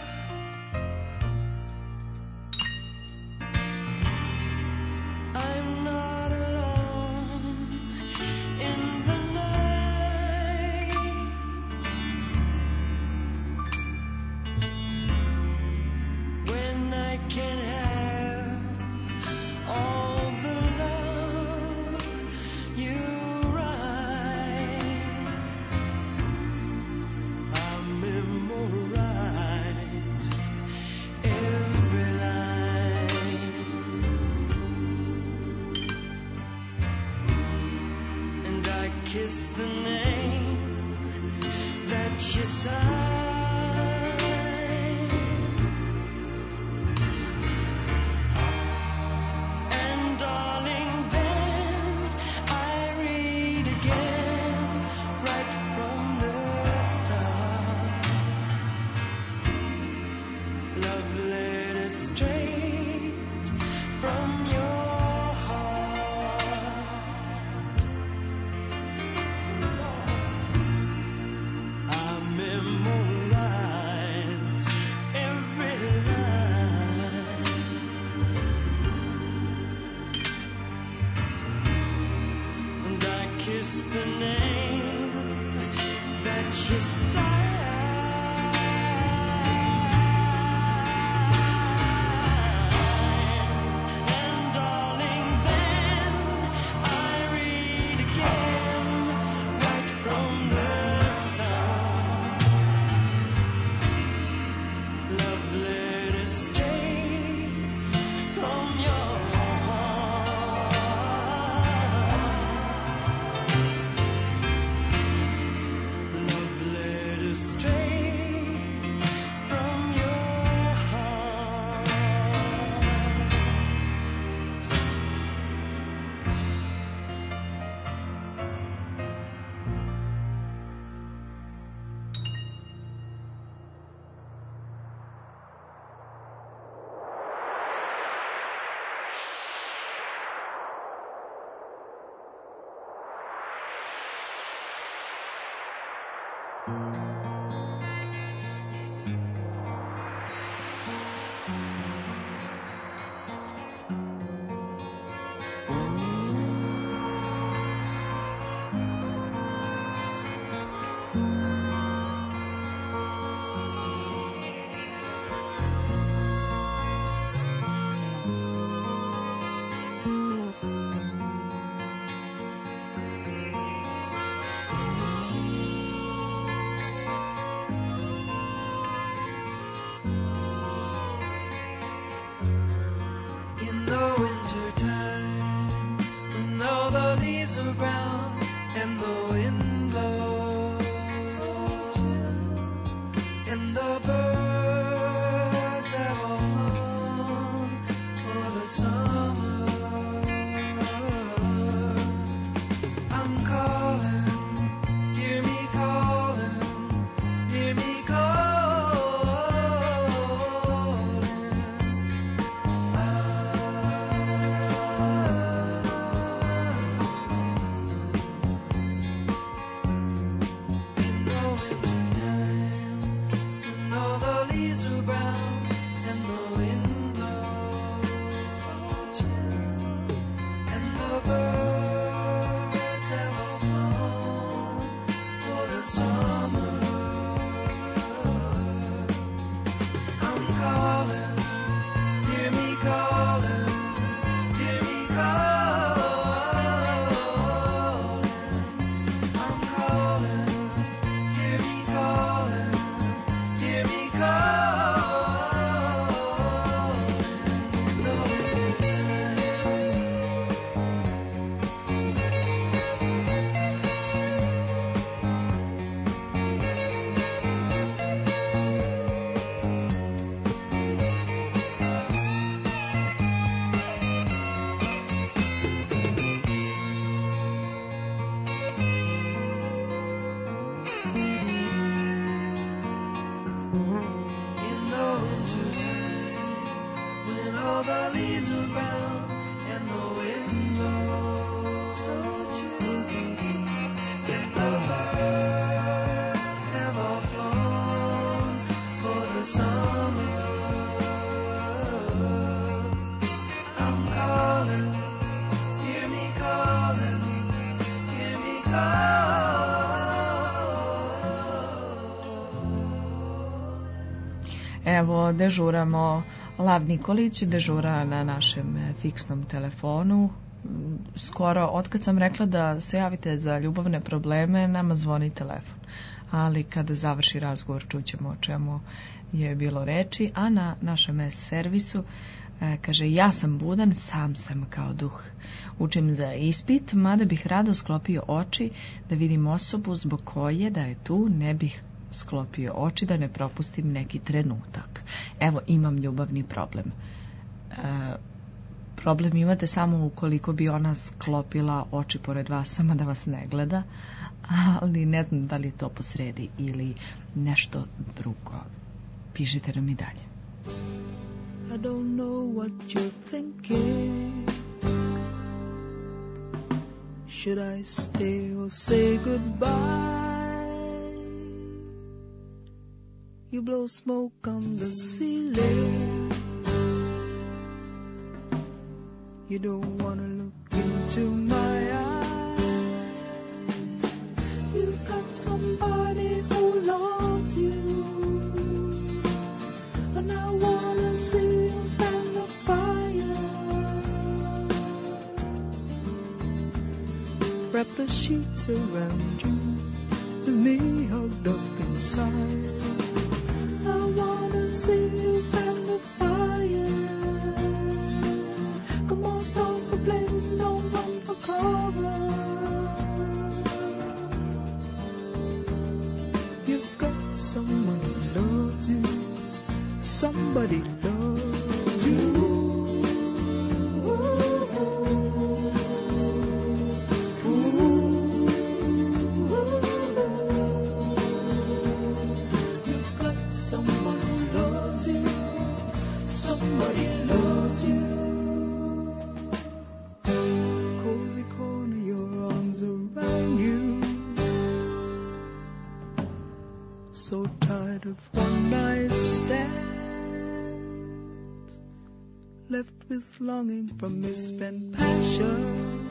I'm not alone in the night. When I can have all the love you write, I memorize every line, and I kiss the name that you sign. And darling, then kiss the name that you sighed. And darling, then I read again, right from the start. Love letters straight from your heart. Love letters straight from your heart. In the winter time, when all the leaves are brown and the wind blows so chill, and the birds have all flown for the summer, I'm calling, hear me calling, hear me calling. In the winter time, when all the leaves are brown and the wind blows so chill, and the birds have all flown for the summer, I'm calling, hear me calling, hear me calling. I'm calling, hear me calling, hear me calling. In the winter time, when all the leaves are brown and the wind blows so chill, and the birds have all flown for the summer, I'm calling, hear me calling, hear me calling. Evo, dežuramo Lav Nikolić, dežura na našem fiksnom telefonu. Skoro, otkad sam rekla da se javite za ljubavne probleme, nama zvoni telefon. Ali kada završi razgovor čućemo o čemu je bilo reči, a na našem servisu kaže, ja sam budan, sam sam kao duh. Učim za ispit, mada bih rado sklopio oči da vidim osobu zbog koje da je tu ne bih sklopio oči da ne propustim neki trenutak. Evo, imam ljubavni problem. Problem imate samo ukoliko bi ona sklopila oči pored vas, samo da vas ne gleda, ali ne znam da li je to posredi ili nešto drugo. Pišite nam i dalje. I don't know what you're thinking. Should I stay or say goodbye? You blow smoke on the ceiling. You don't wanna look into my eyes. Wrap the sheets around you, with me hugged up inside. I wanna see you at the fire. Come on, start the blaze, don't run for cover. You've got someone who loves you, somebody loves you. Somebody loves you. Cozy corner, your arms around you. So tired of one night stands, left with longing for misspent passion,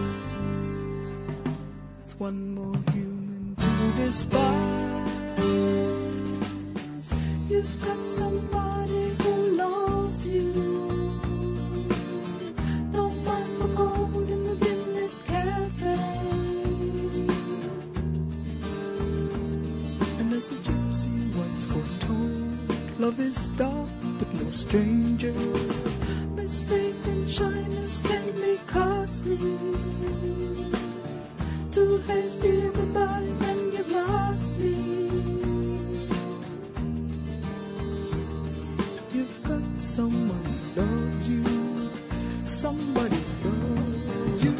with one more human to despise. You've got somebody who loves you. Don't mind the cold in the dim-lit cafe. And as the gypsy once foretold, love is dark but no stranger. Mistaken shyness can be costly. Too hasty a goodbye and you've lost me. Someone loves you, somebody loves you.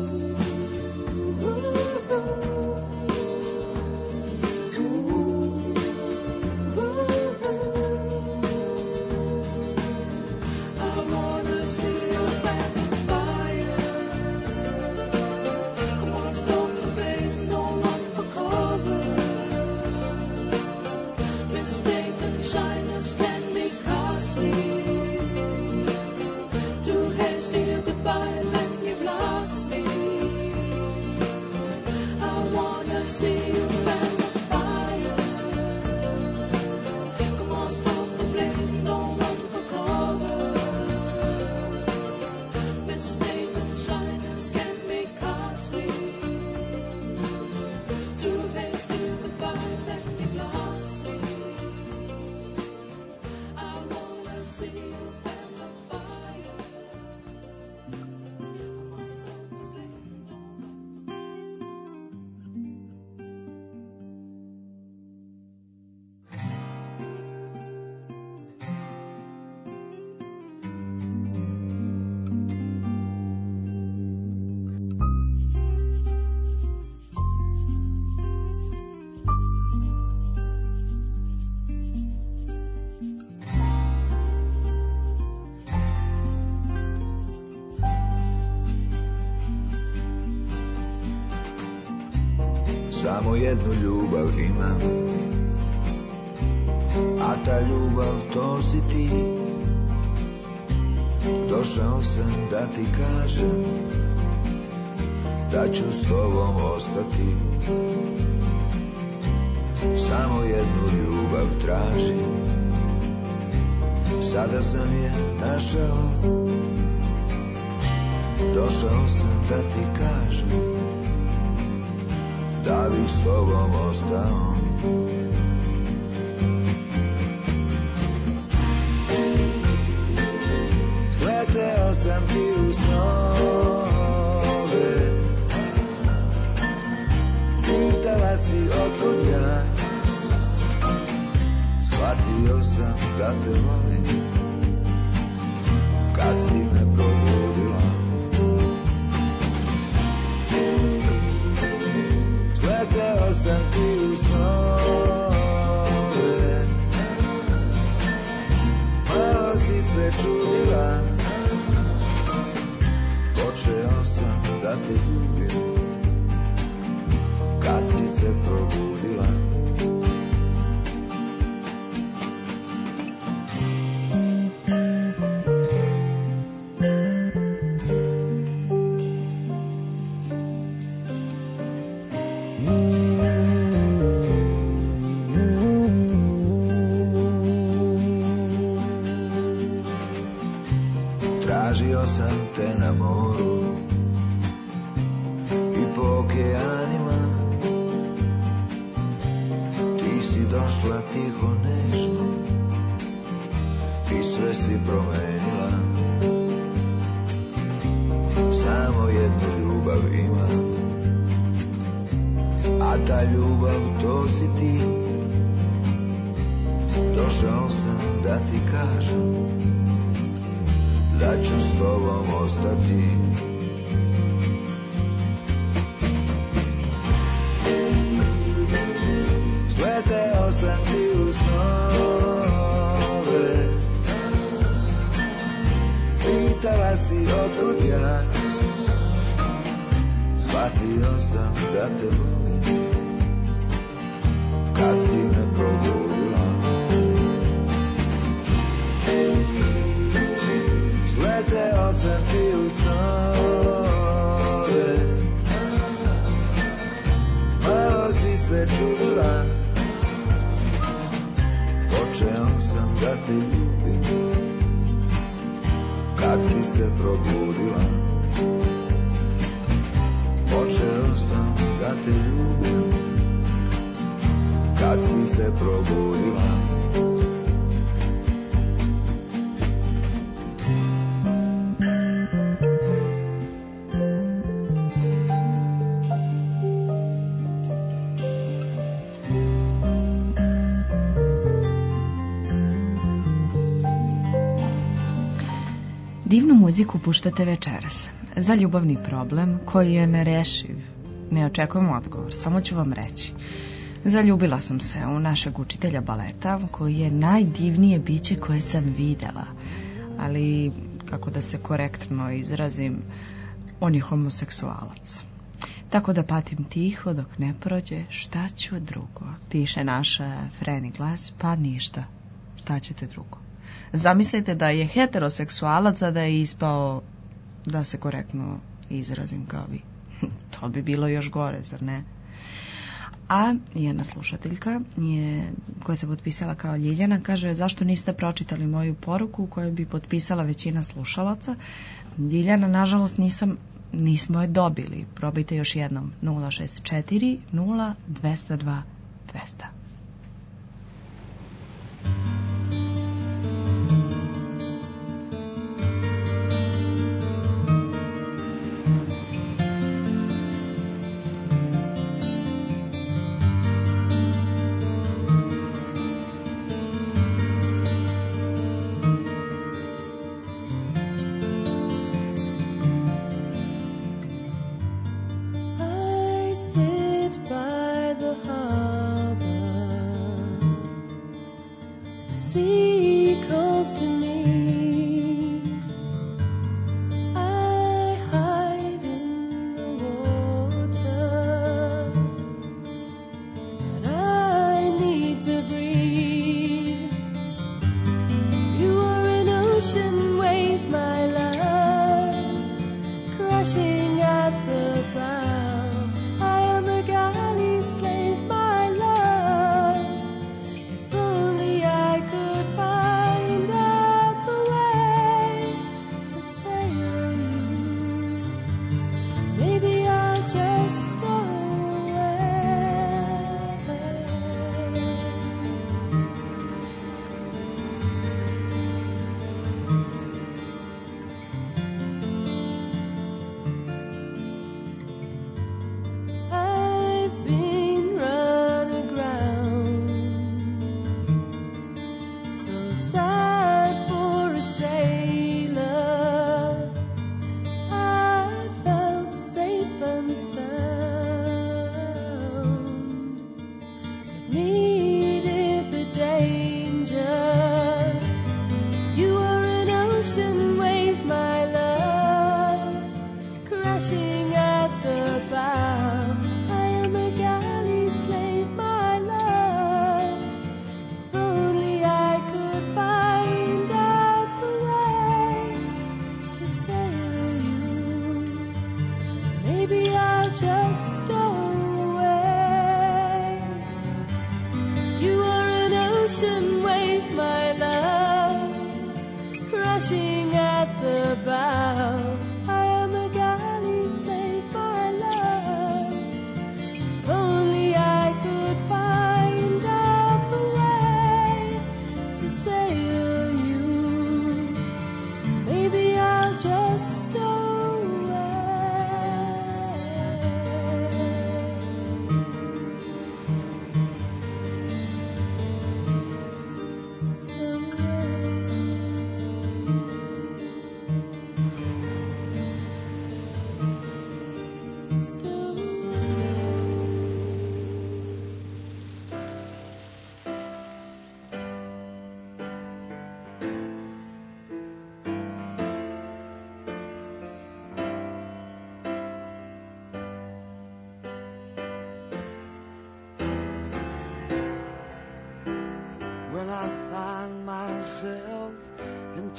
I wanna see you at the fire. Come on, stop the blaze, don't run for cover. Mistaken shyness can be costly. Samo jednu ljubav imam, a ta ljubav to si ti. Došao sam da ti kažem da ću s tobom ostati. Samo jednu ljubav tražim, sada sam je našao. Došao sam da ti kažem da bih s tobom ostao. Sleteo sam ti u snove, pitala si otkud ja. Shvatio sam da te volim kad si me probudila. Sleteo sam ti u snove, malo si se čudila. Počeo sam da te ljubim kad si se probudila. Tražio sam te na moru i po okeanima. Ti si došla tiho nežno i sve si promenila. Samo jednu ljubav imam, a ta ljubav to si ti. Došao sam da ti kažem da ću s tobom ostati. Sleteo sam ti u snove, pitala si otkud ja. Shvatio sam da te volim kad si me probudila. Sleteo sam ti u snove, malo si se čudila. Počeo sam da te ljubim kad si se probudila. Počeo sam da te ljubim kad si se probudila. Divnu muziku puštate večeras. Za ljubavni problem koji je nerešiv, ne očekujem odgovor, samo ću vam reći. Zaljubila sam se u našeg učitelja baleta, koji je najdivnije biće koje sam videla. Ali, kako da se korektno izrazim, on je homoseksualac. Tako da patim tiho dok ne prođe, šta ću drugo? Piše naša Freni glas, pa ništa. Šta ćete drugo? Zamislite da je heteroseksualac, a da je ispao, da se korektno izrazim kao vi. To bi bilo još gore, zar ne? A jedna slušateljka koja se potpisala kao Ljiljana kaže: zašto niste pročitali moju poruku koju bi potpisala većina slušalaca? Ljiljana, nažalost nismo je dobili. Probajte još jednom. 064 0 202 200.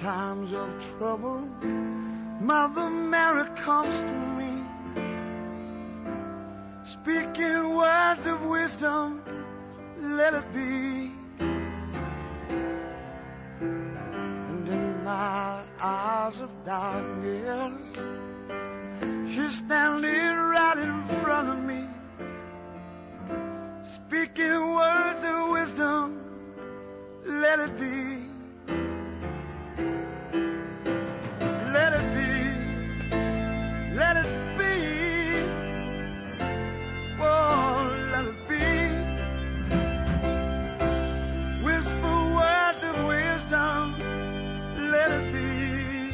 times of trouble, Mother Mary comes to me, speaking words of wisdom, let it be. And in my hours of darkness, she's standing right in front of me, speaking words of wisdom, let it be. Let it be. Let it be. Oh, let it be. Whisper words of wisdom, let it be.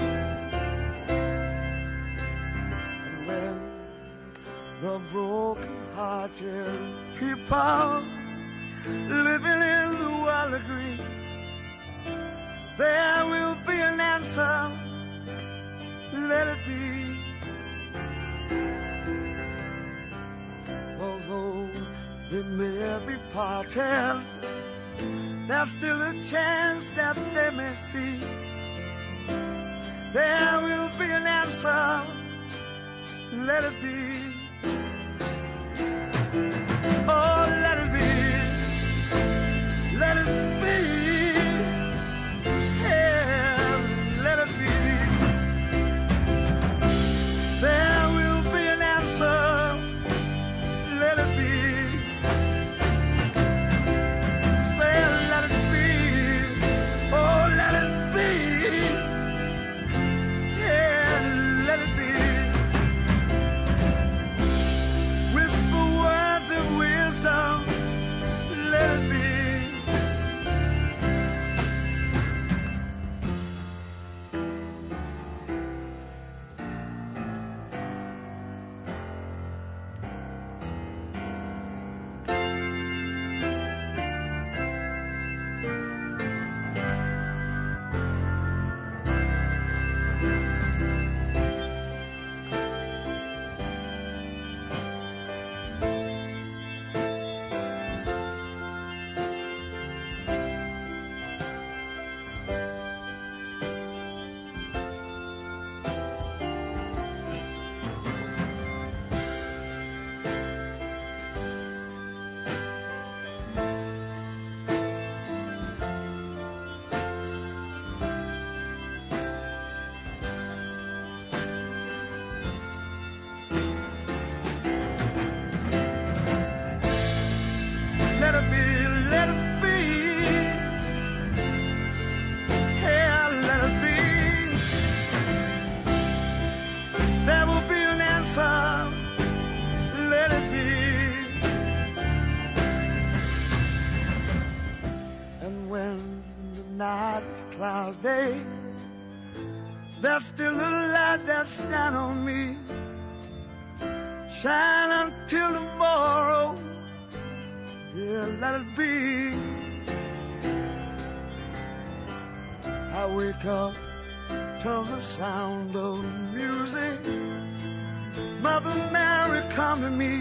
And when the broken-hearted people living in the world agree, there will be an answer, let it be. Although they may be parted, there's still a chance that they may see. There will be an answer, let it be. Oh, let it be. Let it be. There will be an answer, let it be. Say, let it be. Oh, let it be. Yeah, let it be. Whisper words of wisdom, let it be. Day, there's still a light that shine on me, shine until tomorrow, yeah, let it be. I wake up to the sound of music, Mother Mary come to me,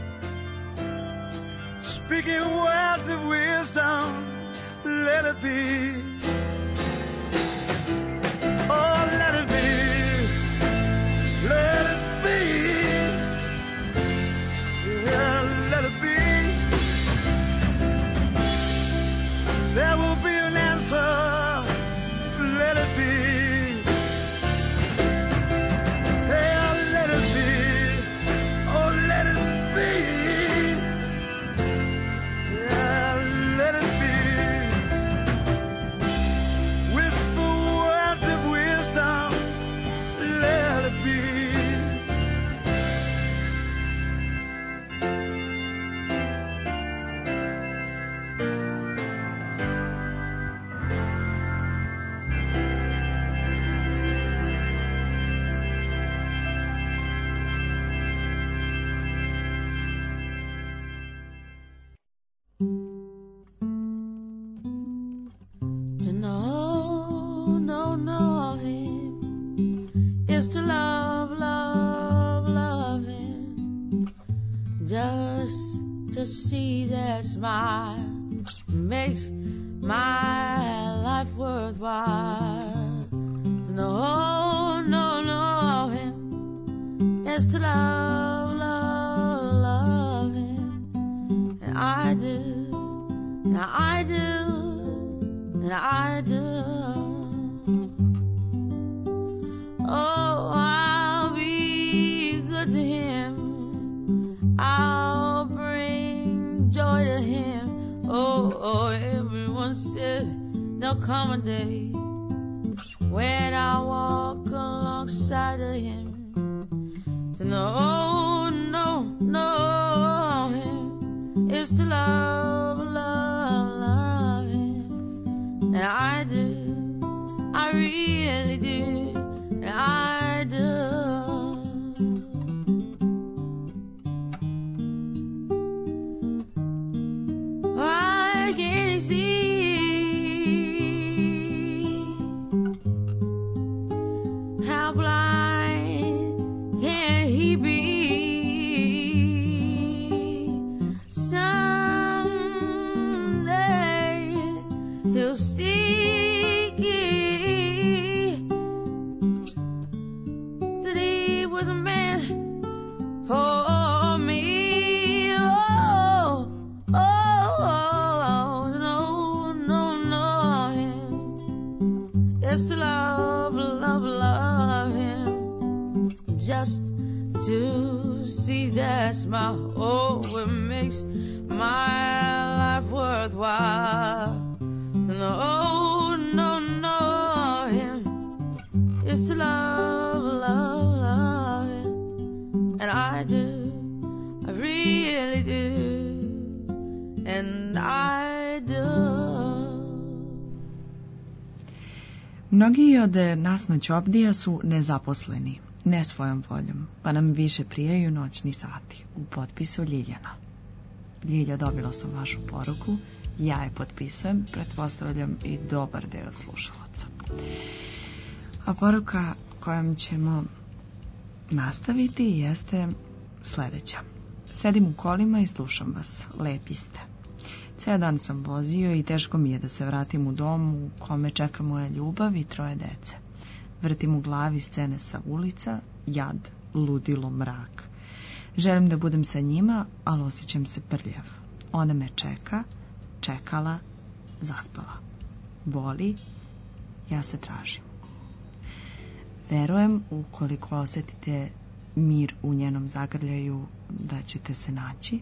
speaking words of wisdom, let it be. Oh, let it be, let it be, yeah, let it be. There will be an answer, let it be. Yeah, let it be, oh, let it be, yeah, let it be. To see their smile makes my life worthwhile. know him is to love, love, love him. And I do, and I do, and I do. Oh, I'll be good to him. I'll bring joy to him. Oh, everyone says there'll come a day when I walk alongside of him. To know him is to love, love, love him. And I do, I really do, and I do. I can see how blind can he be? Someday he'll see that he was a man for me. No him is to love, love, love him. Just to see that smile, oh, it makes my life worthwhile. To know him is to love, love, love him. And I do, I really do, and I do. Mnogi od nas noćobdija su nezaposleni, ne svojom voljom, pa nam više prijaju noćni sati. U potpisu Ljiljana. Ljiljo, dobila sam vašu poruku, ja je potpisujem, pretpostavljam i dobar deo slušalaca. A poruka kojom ćemo nastaviti jeste sljedeća. Sedim u kolima i slušam vas, lepi ste. Ceo dan sam vozio i teško mi je da se vratim u dom u kome čeka moja ljubav i 3 dece. Vrtim u glavi scene sa ulica, jad, ludilo, mrak. Želim da budem sa njima, ali osjećam se prljav. Ona me čeka, čekala, zaspala. Boli, ja se tražim. Verujem, ukoliko osjetite mir u njenom zagrljaju, da ćete se naći.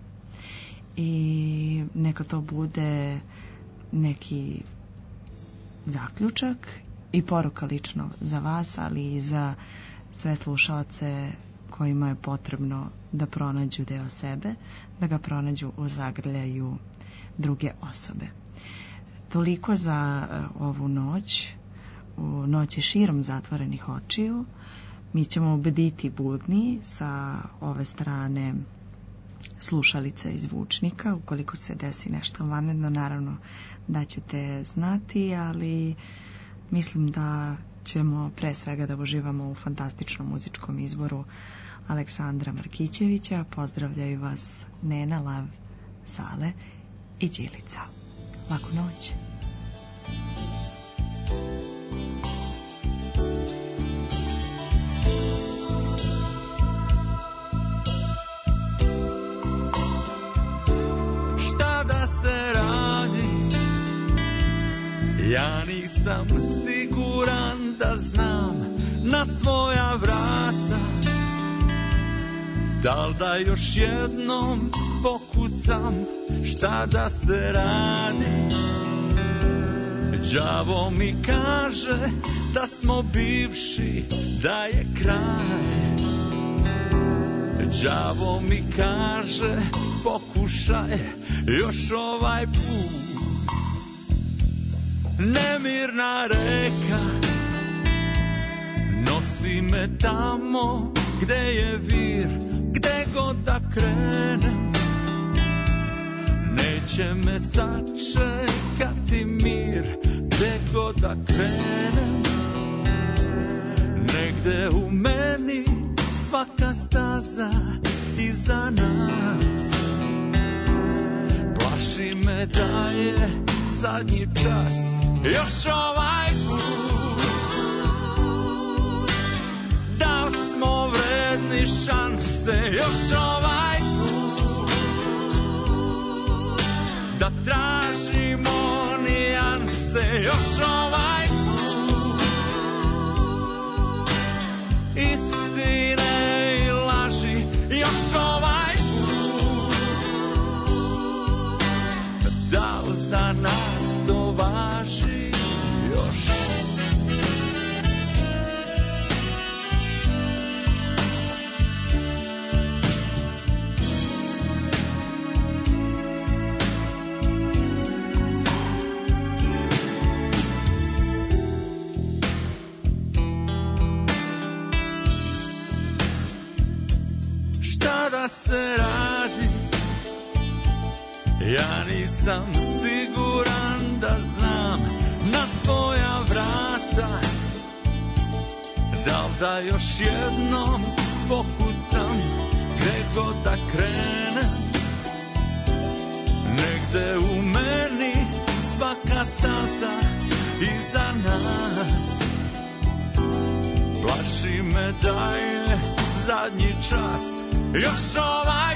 I neka to bude neki zaključak i poruka lično za vas, ali i za sve slušaoce kojima je potrebno da pronađu deo sebe, da ga pronađu u zagrljaju druge osobe. Toliko za ovu noć. U noći širom zatvorenih očiju. Mi ćemo biti budni sa ove strane slušalice i zvučnika. Ukoliko se desi nešto vanredno, naravno da ćete znati, ali mislim da ćemo pre svega da uživamo u fantastičnom muzičkom izboru Aleksandra Markićevića. Pozdravljaju vas Nena, Lav, Sale i Đilica. Laku noć. Šta da se radi? Ja nisam siguran da znam na tvoja vrata. Da li da još jednom pokucam? Šta da se radi? Đavo mi kaže da smo bivši, da je kraj. Đavo mi kaže pokušaj još ovaj put. Nemirna reka nosi me tamo gde je vir, gde god da krenem. Neće me sačekati mir, gde god da krenem. Negde u meni svaka staza iza nas. Plaši me da je zadnji čas još ovaj put. li šanse još ovaj put da tražimo nijanse još ovaj put istine i laži još ovaj put da li za nas to važi još. Da se radi, ja nisam siguran da znam na tvoja vrata, da li da još jednom pokucam gde god da krenem, negde u meni svaka staza iza nas plaši me da je zadnji čas još ovaj